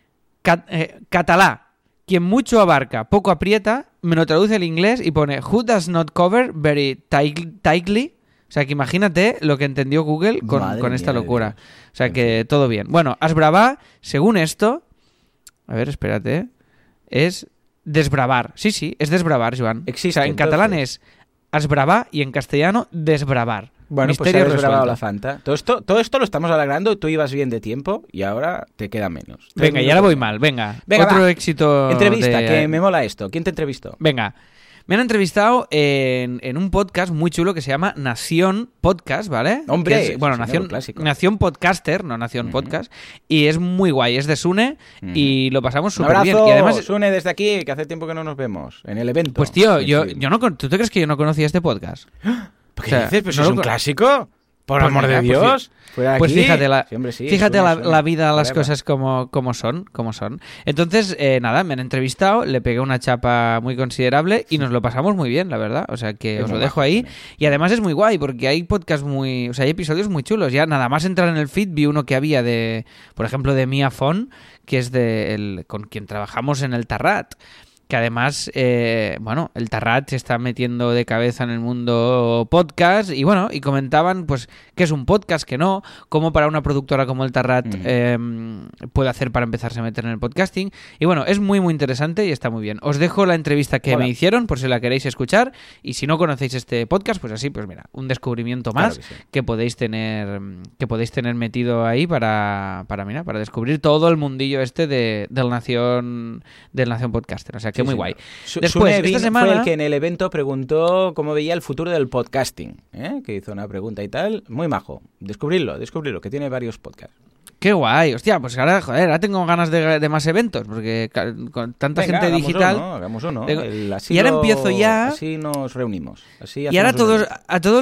catalá, quien mucho abarca, poco aprieta, me lo traduce al inglés y pone who does not cover very tightly. O sea, que imagínate lo que entendió Google Madre con esta mía de locura. Dios. O sea, que todo bien. Bueno, asbravar, según esto... A ver, espérate. Es desbravar. Sí, es desbravar, Joan. Existe, o sea, en entonces. catalán es asbravar y en castellano desbravar. Bueno, Misterio pues has desbravado resuelto. la Fanta. Todo esto lo estamos alargando, tú ibas bien de tiempo y ahora te queda menos. 3 Venga, y ahora minutos voy menos. mal. Venga, Venga, otro va. éxito. Entrevista, de- que me mola esto. ¿Quién te entrevistó? Venga, me han entrevistado en un podcast muy chulo que se llama Nación Podcast, ¿vale? Hombre, Que es- bueno, señor, Nación, clásico. Nación Podcaster, no Nación Podcast. Y es muy guay, es de Sune y lo pasamos Un súper bien. abrazo, Y además, Sune, desde aquí, que hace tiempo que no nos vemos. En el evento. pues tío, Sí, yo sí. no ¿tú te crees que yo no conocía este podcast? ¿Por qué o sea, dices? Pues no es lo un co- clásico. Por Pues amor mira, de pues Dios. Fuera de Pues aquí. fíjate, Sí, hombre, sí, fíjate Sune, la vida, las forever. cosas como son. Entonces, nada, me han entrevistado, le pegué una chapa muy considerable y nos lo pasamos muy bien, la verdad. O sea que Es os lo muy dejo majo, ahí. Sune. Y además es muy guay porque hay podcasts o sea, hay episodios muy chulos. Ya nada más entrar en el feed vi uno que había por ejemplo, de Mia Fon, que es con quien trabajamos en el Tarrat. Que además, el Tarrat se está metiendo de cabeza en el mundo podcast y y comentaban pues qué es un podcast, qué no, cómo para una productora como el Tarrat puede hacer para empezarse a meter en el podcasting. Y bueno, es muy muy interesante y está muy bien. Os dejo la entrevista que Hola. me hicieron por si la queréis escuchar y si no conocéis este podcast, pues así, pues mira, un descubrimiento más Claro que sí. que podéis tener metido ahí para descubrir todo el mundillo este del Nación Podcaster. O sea, que Sí, muy sí. guay. Sune Después, vino- esta semana... fue el que en el evento preguntó cómo veía el futuro del podcasting, que hizo una pregunta y tal. Muy majo. Descubrirlo, que tiene varios podcasts. Qué guay. Hostia, pues ahora tengo ganas de más eventos, porque con tanta gente digital... Hagamos uno. Y ahora empiezo ya... Así nos reunimos. Y ahora a todo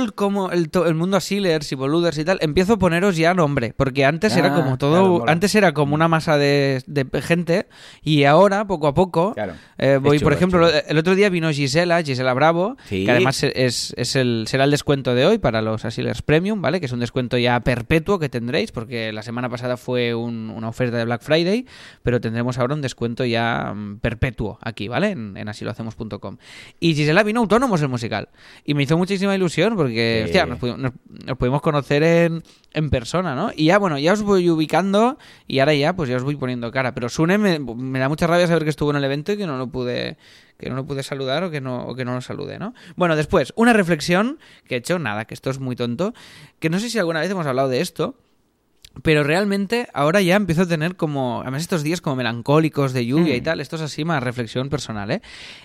el mundo Asilers y Boluders y tal, empiezo a poneros ya nombre, porque antes era como todo... Claro, antes era como una masa de gente, y ahora, poco a poco, voy, por ejemplo, el otro día vino Gisela Bravo, que además será el descuento de hoy para los Asilers Premium, ¿vale? Que es un descuento ya perpetuo que tendréis, porque la semana pasada fue una oferta de Black Friday, pero tendremos ahora un descuento ya perpetuo aquí, ¿vale? En asilohacemos.com. Y Gisela vino Autónomos el musical. Y me hizo muchísima ilusión porque, hostia, nos pudimos conocer en persona, ¿no? Y ya, bueno, ya os voy ubicando y ahora ya, pues ya os voy poniendo cara. Pero Sune me da mucha rabia saber que estuvo en el evento y que no lo pude saludar o que no lo salude, ¿no? Bueno, después, una reflexión que he hecho, nada, que esto es muy tonto, que no sé si alguna vez hemos hablado de esto, pero realmente ahora ya empiezo a tener como, además estos días como melancólicos de lluvia y tal, esto es así más reflexión personal,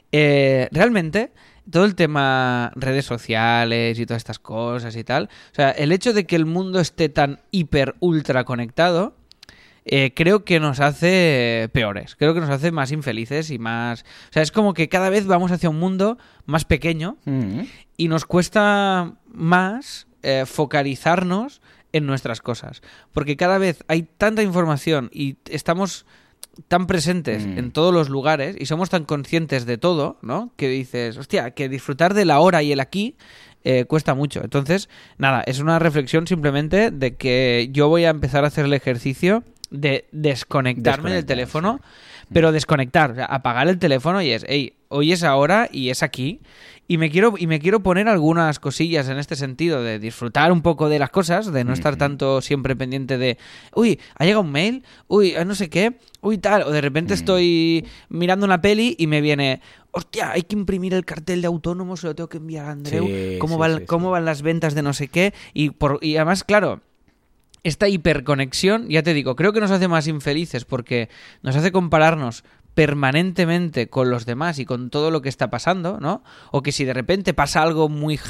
realmente todo el tema redes sociales y todas estas cosas y tal, o sea, el hecho de que el mundo esté tan hiper ultra conectado, creo que nos hace peores, creo que nos hace más infelices y más... O sea, es como que cada vez vamos hacia un mundo más pequeño y nos cuesta más focalizarnos en nuestras cosas, porque cada vez hay tanta información y estamos tan presentes en todos los lugares y somos tan conscientes de todo, ¿no? Que dices, hostia, que disfrutar del ahora y el aquí cuesta mucho. Entonces, nada, es una reflexión simplemente de que yo voy a empezar a hacer el ejercicio de desconectarme del teléfono, pero desconectar, o sea, apagar el teléfono y hoy es ahora y es aquí. Y me quiero poner algunas cosillas en este sentido, de disfrutar un poco de las cosas, de no estar tanto siempre pendiente de, uy, ha llegado un mail, uy, no sé qué, uy, tal, o de repente estoy mirando una peli y me viene, hostia, hay que imprimir el cartel de Autónomos, se lo tengo que enviar a Andreu, ¿cómo van las ventas de no sé qué? Y además, claro, esta hiperconexión, ya te digo, creo que nos hace más infelices porque nos hace compararnos permanentemente con los demás y con todo lo que está pasando, ¿no? O que si de repente pasa algo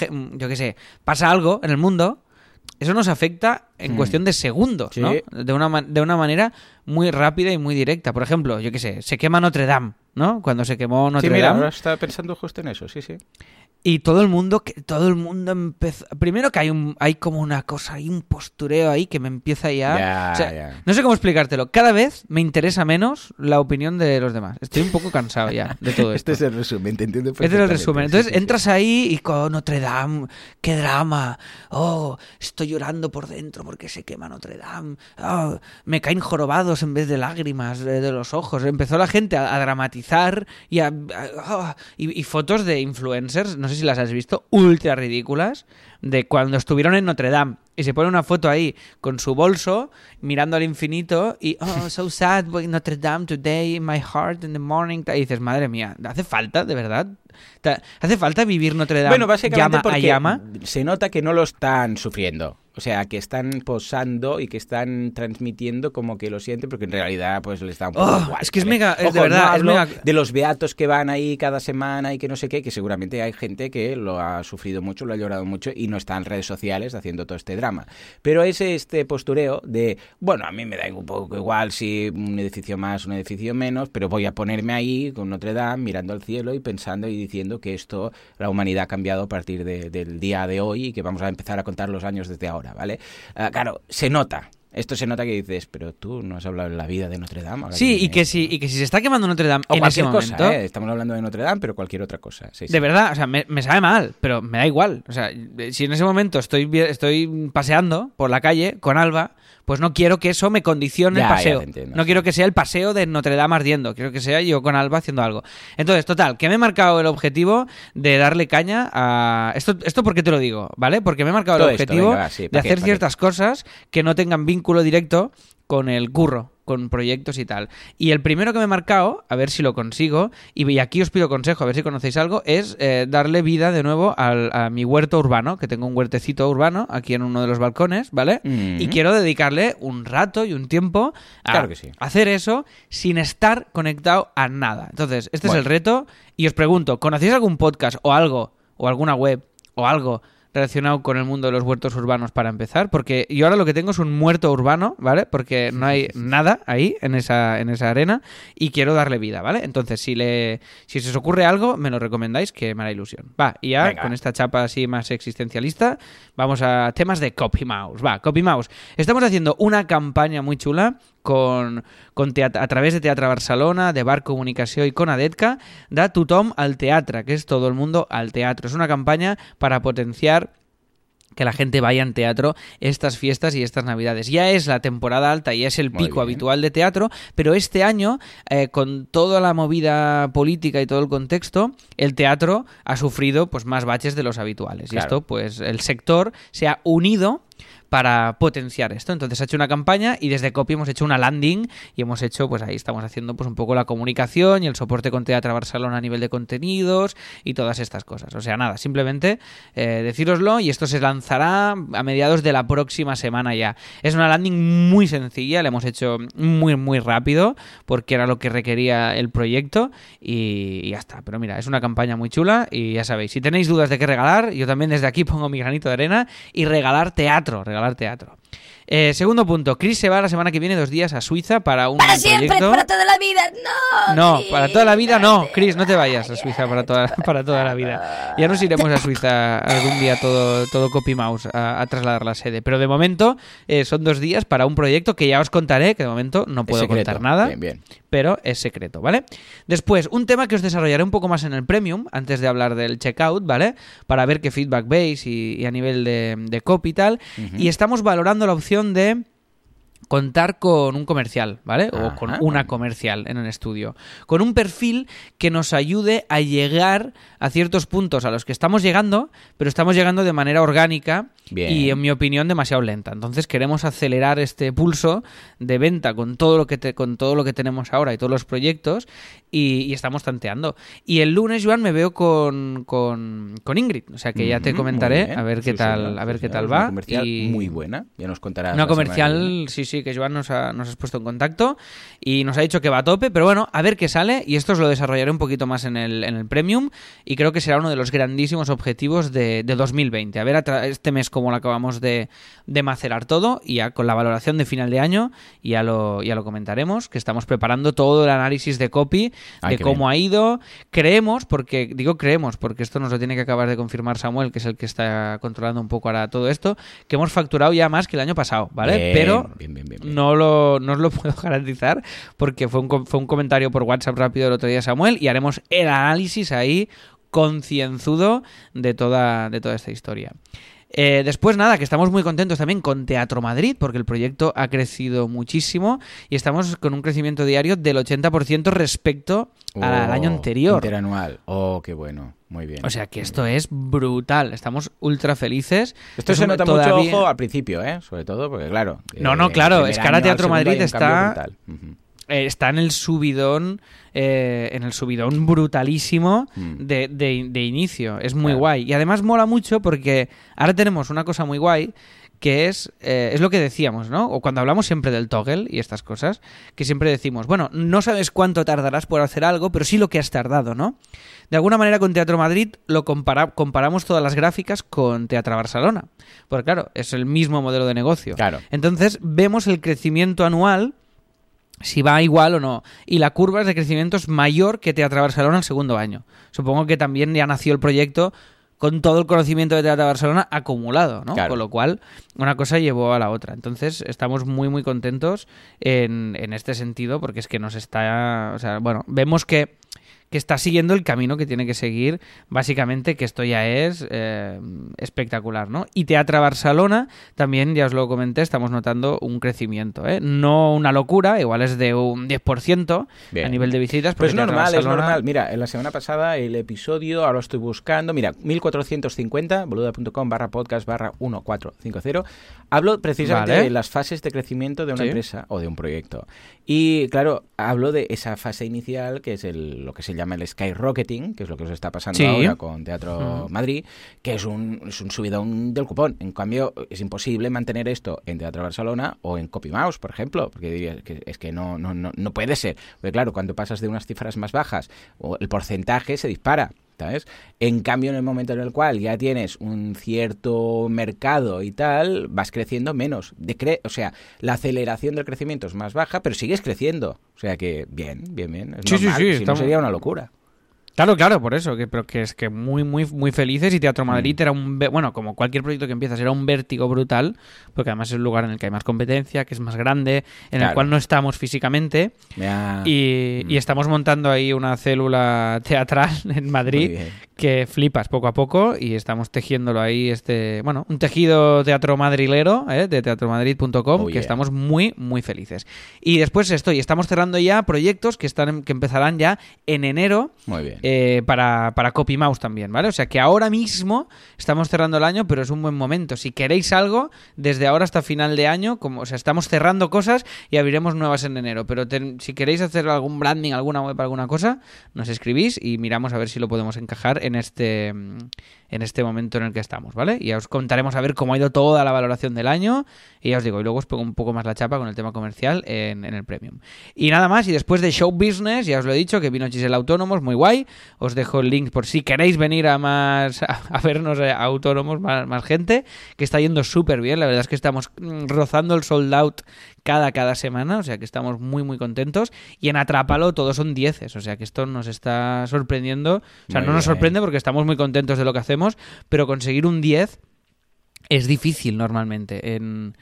pasa algo en el mundo, eso nos afecta en cuestión de segundos, ¿no? De una manera muy rápida y muy directa. Por ejemplo, se quema Notre Dame, ¿no? Cuando se quemó Notre Dame. Ahora estaba pensando justo en eso, sí. Y todo el mundo empezó... Primero que hay como una cosa, hay un postureo ahí que me empieza ya... No sé cómo explicártelo. Cada vez me interesa menos la opinión de los demás. Estoy un poco cansado ya de todo esto. Este es el resumen, te entiendo perfectamente. Este es el resumen. Entonces entras ahí y con Notre Dame, qué drama. Oh, estoy llorando por dentro porque se quema Notre Dame. Oh, me caen jorobados en vez de lágrimas de los ojos. Empezó la gente a dramatizar y fotos de influencers, no sé si las has visto, ultra ridículas, de cuando estuvieron en Notre Dame y se pone una foto ahí con su bolso mirando al infinito y so sad, Notre Dame today, my heart in the morning, y dices, madre mía, ¿hace falta, de verdad? ¿Hace falta vivir Notre Dame básicamente llama a llama? Se nota que no lo están sufriendo. O sea, que están posando y que están transmitiendo como que lo sienten, porque en realidad pues les da un poco igual. Es que es mega, de verdad, es mega... De los beatos que van ahí cada semana y que no sé qué, que seguramente hay gente que lo ha sufrido mucho, lo ha llorado mucho y no está en redes sociales haciendo todo este drama. Pero es este postureo de, bueno, a mí me da un poco igual si un edificio más, un edificio menos, pero voy a ponerme ahí con Notre Dame mirando al cielo y pensando y diciendo que la humanidad ha cambiado a partir del día de hoy y que vamos a empezar a contar los años desde ahora, ¿vale? Claro, se nota. Esto se nota que dices, pero tú no has hablado en la vida de Notre Dame. Sí, y que si se está quemando Notre Dame o en ese momento... cosa, estamos hablando de Notre Dame, pero cualquier otra cosa. Sí, de verdad, o sea, me sabe mal, pero me da igual. O sea, si en ese momento estoy paseando por la calle con Alba, pues no quiero que eso me condicione el paseo. No quiero que sea el paseo de Notre Dame ardiendo. Quiero que sea yo con Alba haciendo algo. Entonces, total, que me he marcado el objetivo de darle caña a... Esto ¿por qué te lo digo? ¿Vale? Porque me he marcado el objetivo de hacer ciertas cosas que no tengan vínculo directo con el curro, con proyectos y tal. Y el primero que me he marcado, a ver si lo consigo, y aquí os pido consejo, a ver si conocéis algo, es darle vida de nuevo a mi huerto urbano, que tengo un huertecito urbano aquí en uno de los balcones, ¿vale? Y quiero dedicarle un rato y un tiempo a hacer eso sin estar conectado a nada. Entonces, este es el reto, y os pregunto, ¿conocéis algún podcast o algo, o alguna web, o algo relacionado con el mundo de los huertos urbanos para empezar, porque yo ahora lo que tengo es un muerto urbano, ¿vale? Porque no hay nada ahí en esa arena y quiero darle vida, ¿vale? Entonces, si se os ocurre algo, me lo recomendáis, que me hará ilusión. Va, y ya venga, con esta chapa así más existencialista, vamos a temas de CopyMouse. Va, CopyMouse. Estamos haciendo una campaña muy chula a través de Teatre Barcelona, de Bar Comunicació y con Adetka, de tothom al teatre, que es todo el mundo al teatro. Es una campaña para potenciar que la gente vaya al teatro estas fiestas y estas navidades. Ya es la temporada alta y es el pico habitual de teatro, pero este año, con toda la movida política y todo el contexto, el teatro ha sufrido pues más baches de los habituales. Claro. Y esto, pues el sector se ha unido para potenciar esto. Entonces ha hecho una campaña y desde Copy hemos hecho una landing y hemos hecho, pues ahí estamos haciendo pues un poco la comunicación y el soporte con Teatre Barcelona a nivel de contenidos y todas estas cosas. O sea, nada, simplemente decíroslo, y esto se lanzará a mediados de la próxima semana ya. Es una landing muy sencilla, la hemos hecho muy muy rápido porque era lo que requería el proyecto y ya está. Pero mira, es una campaña muy chula y ya sabéis, si tenéis dudas de qué regalar, yo también desde aquí pongo mi granito de arena y regalar teatro. Segundo punto, Chris se va la semana que viene 2 días a Suiza para un ¡para siempre! proyecto... ¡Para toda la vida! No, para toda la vida no. Chris, no te vayas a Suiza para toda la vida. Ya nos iremos a Suiza algún día todo CopyMouse a trasladar la sede. Pero de momento son 2 días para un proyecto que ya os contaré, que de momento no puedo contar nada. Bien. Pero es secreto, ¿vale? Después, un tema que os desarrollaré un poco más en el Premium, antes de hablar del checkout, ¿vale? Para ver qué feedback veis y a nivel de copy y tal. Y estamos valorando la opción de contar con un comercial, ¿vale? O con una comercial en el estudio. Con un perfil que nos ayude a llegar a ciertos puntos a los que estamos llegando, pero estamos llegando de manera orgánica. Bien. Y, en mi opinión, demasiado lenta. Entonces queremos acelerar este pulso de venta con todo lo que tenemos ahora y todos los proyectos y estamos tanteando. Y el lunes, Joan, me veo con Ingrid. O sea que ya te comentaré a ver qué tal va. Una comercial muy buena. Ya nos contarás. Una comercial, sí, que Joan nos has puesto en contacto y nos ha dicho que va a tope, pero bueno, a ver qué sale, y esto os lo desarrollaré un poquito más en el Premium, y creo que será uno de los grandísimos objetivos de 2020. A ver este mes cómo lo acabamos de macerar todo, y ya con la valoración de final de año ya lo comentaremos, que estamos preparando todo el análisis de copy, de cómo ha ido. Creemos, porque esto nos lo tiene que acabar de confirmar Samuel, que es el que está controlando un poco ahora todo esto, que hemos facturado ya más que el año pasado, ¿vale? Pero bien. No os lo puedo garantizar porque fue un comentario por WhatsApp rápido el otro día, Samuel, y haremos el análisis ahí concienzudo de toda esta historia. Después, nada, que estamos muy contentos también con Teatro Madrid, porque el proyecto ha crecido muchísimo y estamos con un crecimiento diario del 80% respecto al año anterior. Interanual. Qué bueno. Muy bien. O sea que esto es brutal. Estamos ultra felices. Esto se nota mucho, ojo, al principio, sobre todo, porque claro... claro. Es que ahora Teatro Madrid está en el subidón... brutalísimo de inicio. Es muy guay. Y además mola mucho porque ahora tenemos una cosa muy guay que es lo que decíamos, ¿no? O cuando hablamos siempre del toggle y estas cosas, que siempre decimos, bueno, no sabes cuánto tardarás por hacer algo, pero sí lo que has tardado, ¿no? De alguna manera con Teatro Madrid comparamos todas las gráficas con Teatre Barcelona. Porque claro, es el mismo modelo de negocio. Claro. Entonces vemos el crecimiento anual, si va igual o no. Y la curva de crecimiento es mayor que Teatre Barcelona el segundo año. Supongo que también ya nació el proyecto con todo el conocimiento de Teatre Barcelona acumulado, ¿no? Claro. Con lo cual, una cosa llevó a la otra. Entonces, estamos muy, muy contentos en este sentido, porque es que nos está... O sea, bueno, vemos que está siguiendo el camino que tiene que seguir, básicamente, que esto ya es espectacular, ¿no? Y Teatre Barcelona, también, ya os lo comenté, estamos notando un crecimiento, no una locura, igual es de un 10% a nivel de visitas. Pues es normal. Mira, en la semana pasada el episodio, ahora lo estoy buscando, mira, 1450, boluda.com/podcast/1450, hablo precisamente de las fases de crecimiento de una empresa o de un proyecto. Y claro, hablo de esa fase inicial, que es lo que se llama el skyrocketing, que es lo que os está pasando ahora con Teatro Madrid, que es un subidón del cupón. En cambio, es imposible mantener esto en Teatro Barcelona o en CopyMouse, por ejemplo, porque diría que es que no puede ser. Porque claro, cuando pasas de unas cifras más bajas, el porcentaje se dispara. ¿sabes? En cambio, en el momento en el cual ya tienes un cierto mercado y tal, vas creciendo menos. O sea, la aceleración del crecimiento es más baja, pero sigues creciendo. O sea que bien. Es normal, si no sería una locura. Claro, por eso, pero que es que muy felices, y Teatro Madrid era como cualquier proyecto que empiezas, era un vértigo brutal, porque además es un lugar en el que hay más competencia, que es más grande, en el cual no estamos físicamente, y estamos montando ahí una célula teatral en Madrid que flipas poco a poco, y estamos tejiéndolo ahí, un tejido teatro madrilero, de teatromadrid.com, que estamos muy felices. Y después estamos cerrando ya proyectos que empezarán ya en enero. Muy bien. Para CopyMouse también, ¿vale? O sea que ahora mismo estamos cerrando el año, pero es un buen momento. Si queréis algo, desde ahora hasta final de año, estamos cerrando cosas y abriremos nuevas en enero. Pero si queréis hacer algún branding, alguna web, alguna cosa, nos escribís y miramos a ver si lo podemos encajar en este momento en el que estamos, ¿vale? Y ya os contaremos a ver cómo ha ido toda la valoración del año, y ya os digo, y luego os pongo un poco más la chapa con el tema comercial en el Premium. Y nada más, y después de Show Business, ya os lo he dicho, que vino Chisel Autónomos, muy guay. Os dejo el link por si queréis venir a vernos a Autónomos, más gente, que está yendo súper bien. La verdad es que estamos rozando el sold out cada semana, o sea que estamos muy contentos. Y en Atrápalo todos son 10, o sea que esto nos está sorprendiendo. O sea, no nos sorprende porque estamos muy contentos de lo que hacemos, pero conseguir un 10 es difícil normalmente en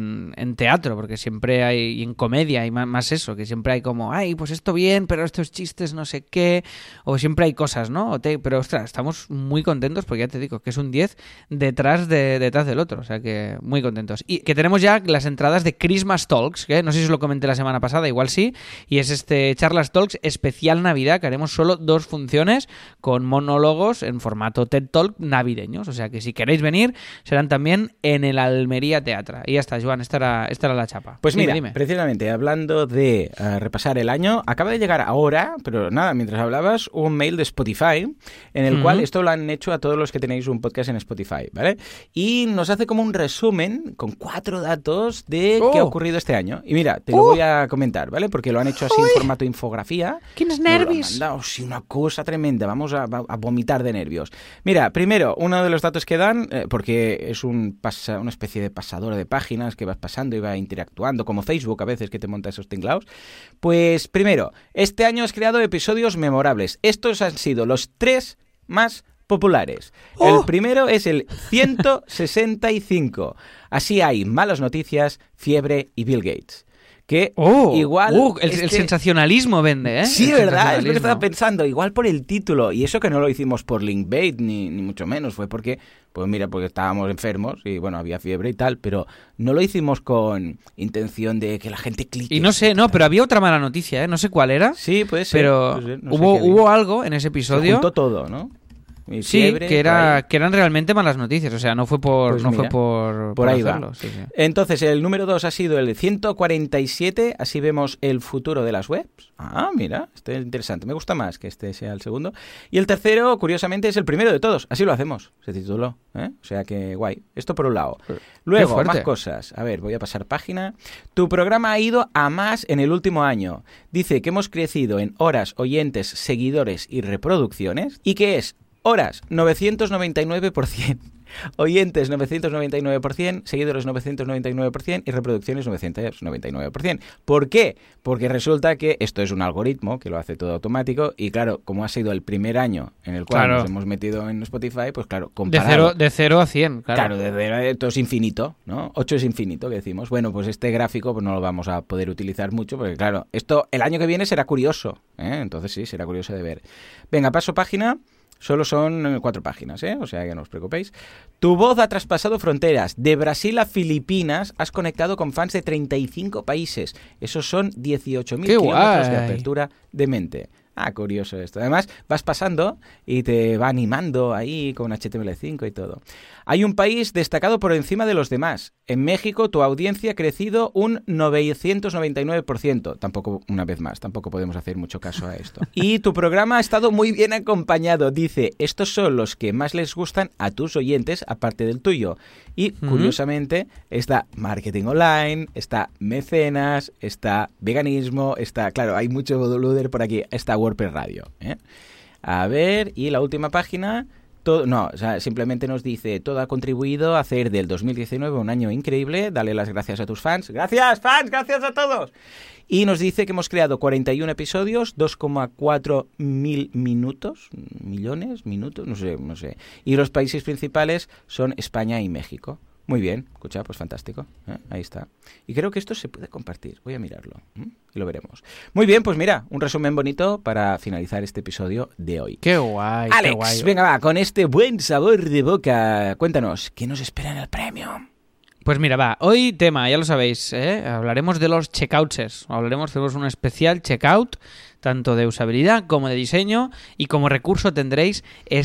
teatro, porque siempre hay, y en comedia hay más eso, que siempre hay como, pues esto bien, pero estos chistes no sé qué, o siempre hay cosas, ¿no? Pero ostras, estamos muy contentos porque ya te digo que es un 10 detrás del otro, o sea que muy contentos. Y que tenemos ya las entradas de Christmas Talks, que no sé si os lo comenté la semana pasada, igual sí, y es Charlas Talks especial Navidad, que haremos solo 2 funciones con monólogos en formato TED Talk navideños, o sea que si queréis venir, serán también en el Almería Teatro. Y ya está, Joan, esta era la chapa. Pues dime. Precisamente hablando de repasar el año, acaba de llegar ahora, pero nada, mientras hablabas, un mail de Spotify en el cual esto lo han hecho a todos los que tenéis un podcast en Spotify, ¿vale? Y nos hace como un resumen con 4 datos de qué ha ocurrido este año. Y mira, te lo voy a comentar, ¿vale? Porque lo han hecho así en formato infografía. ¡Qué nervios! Lo han mandado, sí, una cosa tremenda. Vamos a vomitar de nervios. Mira, primero, uno de los datos que dan, porque es una especie de pasador de páginas que vas pasando y va interactuando, como Facebook a veces, que te monta esos tinglaos. Pues primero, este año has creado episodios memorables. Estos han sido los 3 más populares. El primero es el 165. Así hay malas noticias, fiebre y Bill Gates. Que igual... el sensacionalismo vende, ¿eh? Sí, ¿verdad? Es lo que estaba pensando. Igual por el título. Y eso que no lo hicimos por linkbait, ni mucho menos. Fue porque, porque estábamos enfermos y, había fiebre y tal. Pero no lo hicimos con intención de que la gente clique. Y no sé, pero había otra mala noticia, ¿eh? No sé cuál era. Sí, puede ser. Pero no hubo algo en ese episodio. Se juntó todo, ¿no? Fiebre, que eran realmente malas noticias, o sea, no fue por por ahí hacerlo. Va. Sí. Entonces, el número 2 ha sido el 147, así vemos el futuro de las webs. Mira, este es interesante, me gusta más que este sea el segundo. Y el tercero, curiosamente, es el primero de todos, así lo hacemos, se tituló, ¿eh? O sea que guay, esto por un lado. Luego, más cosas, a ver, voy a pasar página. Tu programa ha ido a más en el último año. Dice que hemos crecido en horas, oyentes, seguidores y reproducciones, y que es horas, 999%. Oyentes, 999%, seguidores, 999% y reproducciones, 999%. ¿Por qué? Porque resulta que esto es un algoritmo que lo hace todo automático y, claro, como ha sido el primer año en el cual nos hemos metido en Spotify, pues claro, comparado. De 0 a 100, claro. Esto es infinito, ¿no? 8 es infinito, que decimos. Bueno, pues este gráfico pues no lo vamos a poder utilizar mucho porque, claro, esto el año que viene será curioso, ¿eh? Entonces sí, será curioso de ver. Venga, paso página. Solo son 4 páginas, ¿eh? O sea que no os preocupéis. Tu voz ha traspasado fronteras. De Brasil a Filipinas has conectado con fans de 35 países. Esos son 18.000 kilómetros de apertura de mente. Curioso esto. Además, vas pasando y te va animando ahí con HTML5 y todo. Hay un país destacado por encima de los demás. En México, tu audiencia ha crecido un 999%. Tampoco, una vez más, tampoco podemos hacer mucho caso a esto. Y tu programa ha estado muy bien acompañado. Dice, estos son los que más les gustan a tus oyentes, aparte del tuyo. Y, curiosamente, está marketing online, está mecenas, está veganismo, está... Claro, hay mucho boluder por aquí. Está WordPress Radio, ¿eh? A ver, y la última página... simplemente nos dice: todo ha contribuido a hacer del 2019 un año increíble. Dale las gracias a tus fans. ¡Gracias, fans! ¡Gracias a todos! Y nos dice que hemos creado 41 episodios, 2,4 mil minutos, millones, minutos, no sé. Y los países principales son España y México. Muy bien, escucha, pues fantástico. Ahí está. Y creo que esto se puede compartir. Voy a mirarlo y lo veremos. Muy bien, pues mira, un resumen bonito para finalizar este episodio de hoy. ¡Qué guay! Alex, qué guay. Venga, va, con este buen sabor de boca, cuéntanos, ¿qué nos espera en el premio? Pues mira, va, hoy tema, ya lo sabéis, hablaremos de los checkouts. Tenemos un especial checkout, tanto de usabilidad como de diseño, y como recurso tendréis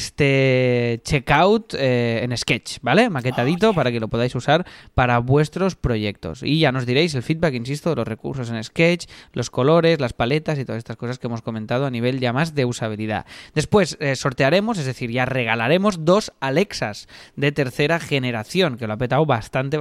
este checkout en Sketch, ¿vale? Maquetadito para que lo podáis usar para vuestros proyectos. Y ya nos diréis el feedback, insisto, de los recursos en Sketch, los colores, las paletas y todas estas cosas que hemos comentado a nivel ya más de usabilidad. Después sortearemos, es decir, ya regalaremos 2 Alexas de tercera generación, que lo ha petado bastante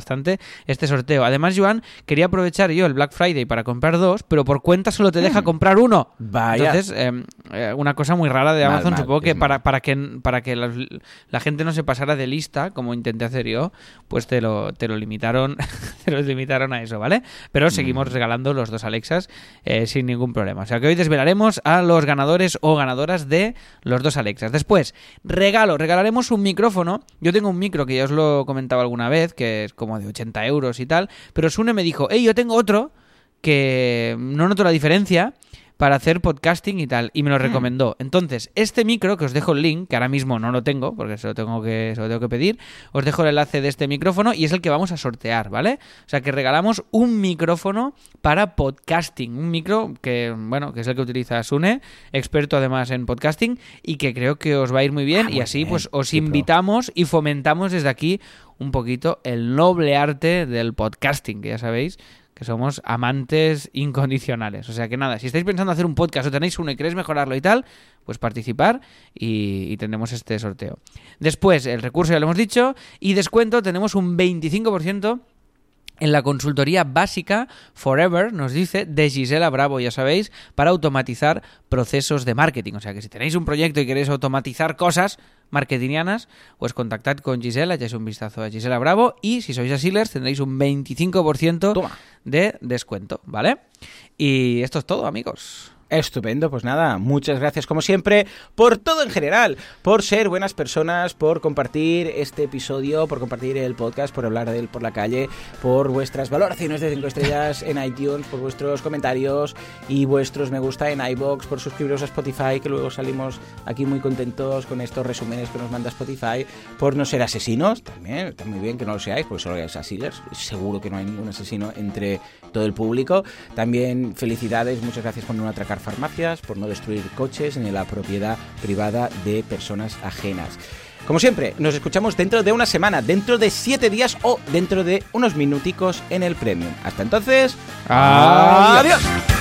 este sorteo. Además, Joan, quería aprovechar yo el Black Friday para comprar 2, pero por cuenta solo te deja comprar 1. Vaya. Entonces, una cosa muy rara de Amazon, supongo que para que la gente no se pasara de lista, como intenté hacer yo, pues te lo limitaron te lo limitaron a eso, ¿vale? Pero seguimos regalando los 2 Alexas sin ningún problema. O sea que hoy desvelaremos a los ganadores o ganadoras de los 2 Alexas. Después, regalaremos un micrófono. Yo tengo un micro que ya os lo comentaba alguna vez, que es como de 80 euros y tal, pero Sune me dijo: yo tengo otro que no noto la diferencia para hacer podcasting y tal, y me lo recomendó. Entonces, este micro, que os dejo el link, que ahora mismo no lo tengo, porque se lo tengo que pedir, os dejo el enlace de este micrófono y es el que vamos a sortear, ¿vale? O sea, que regalamos un micrófono para podcasting, un micro que, bueno, que es el que utiliza Sune, experto además en podcasting, y que creo que os va a ir muy bien, y así pues os invitamos y fomentamos desde aquí un poquito el noble arte del podcasting, que ya sabéis que somos amantes incondicionales. O sea que nada, si estáis pensando hacer un podcast o tenéis uno y queréis mejorarlo y tal, pues participar y tendremos este sorteo. Después, el recurso ya lo hemos dicho, y descuento, tenemos un 25% en la consultoría básica Forever, nos dice, de Gisela Bravo, ya sabéis, para automatizar procesos de marketing. O sea que si tenéis un proyecto y queréis automatizar cosas marketingianas, pues contactad con Gisela, echáis un vistazo a Gisela Bravo, y si sois Asilers tendréis un 25% de descuento, ¿vale? Y esto es todo, amigos. Estupendo, pues nada, muchas gracias como siempre por todo en general, por ser buenas personas, por compartir este episodio, por compartir el podcast, por hablar de él por la calle, por vuestras valoraciones de 5 estrellas en iTunes, por vuestros comentarios y vuestros me gusta en iVoox, por suscribiros a Spotify, que luego salimos aquí muy contentos con estos resúmenes que nos manda Spotify, por no ser asesinos, también está muy bien que no lo seáis, porque solo es Asilers, seguro que no hay ningún asesino entre todo el público. También felicidades, muchas gracias por no atracar farmacias, por no destruir coches ni la propiedad privada de personas ajenas. Como siempre, nos escuchamos dentro de una semana, dentro de 7 días o dentro de unos minuticos en el Premium. Hasta entonces, ¡adiós!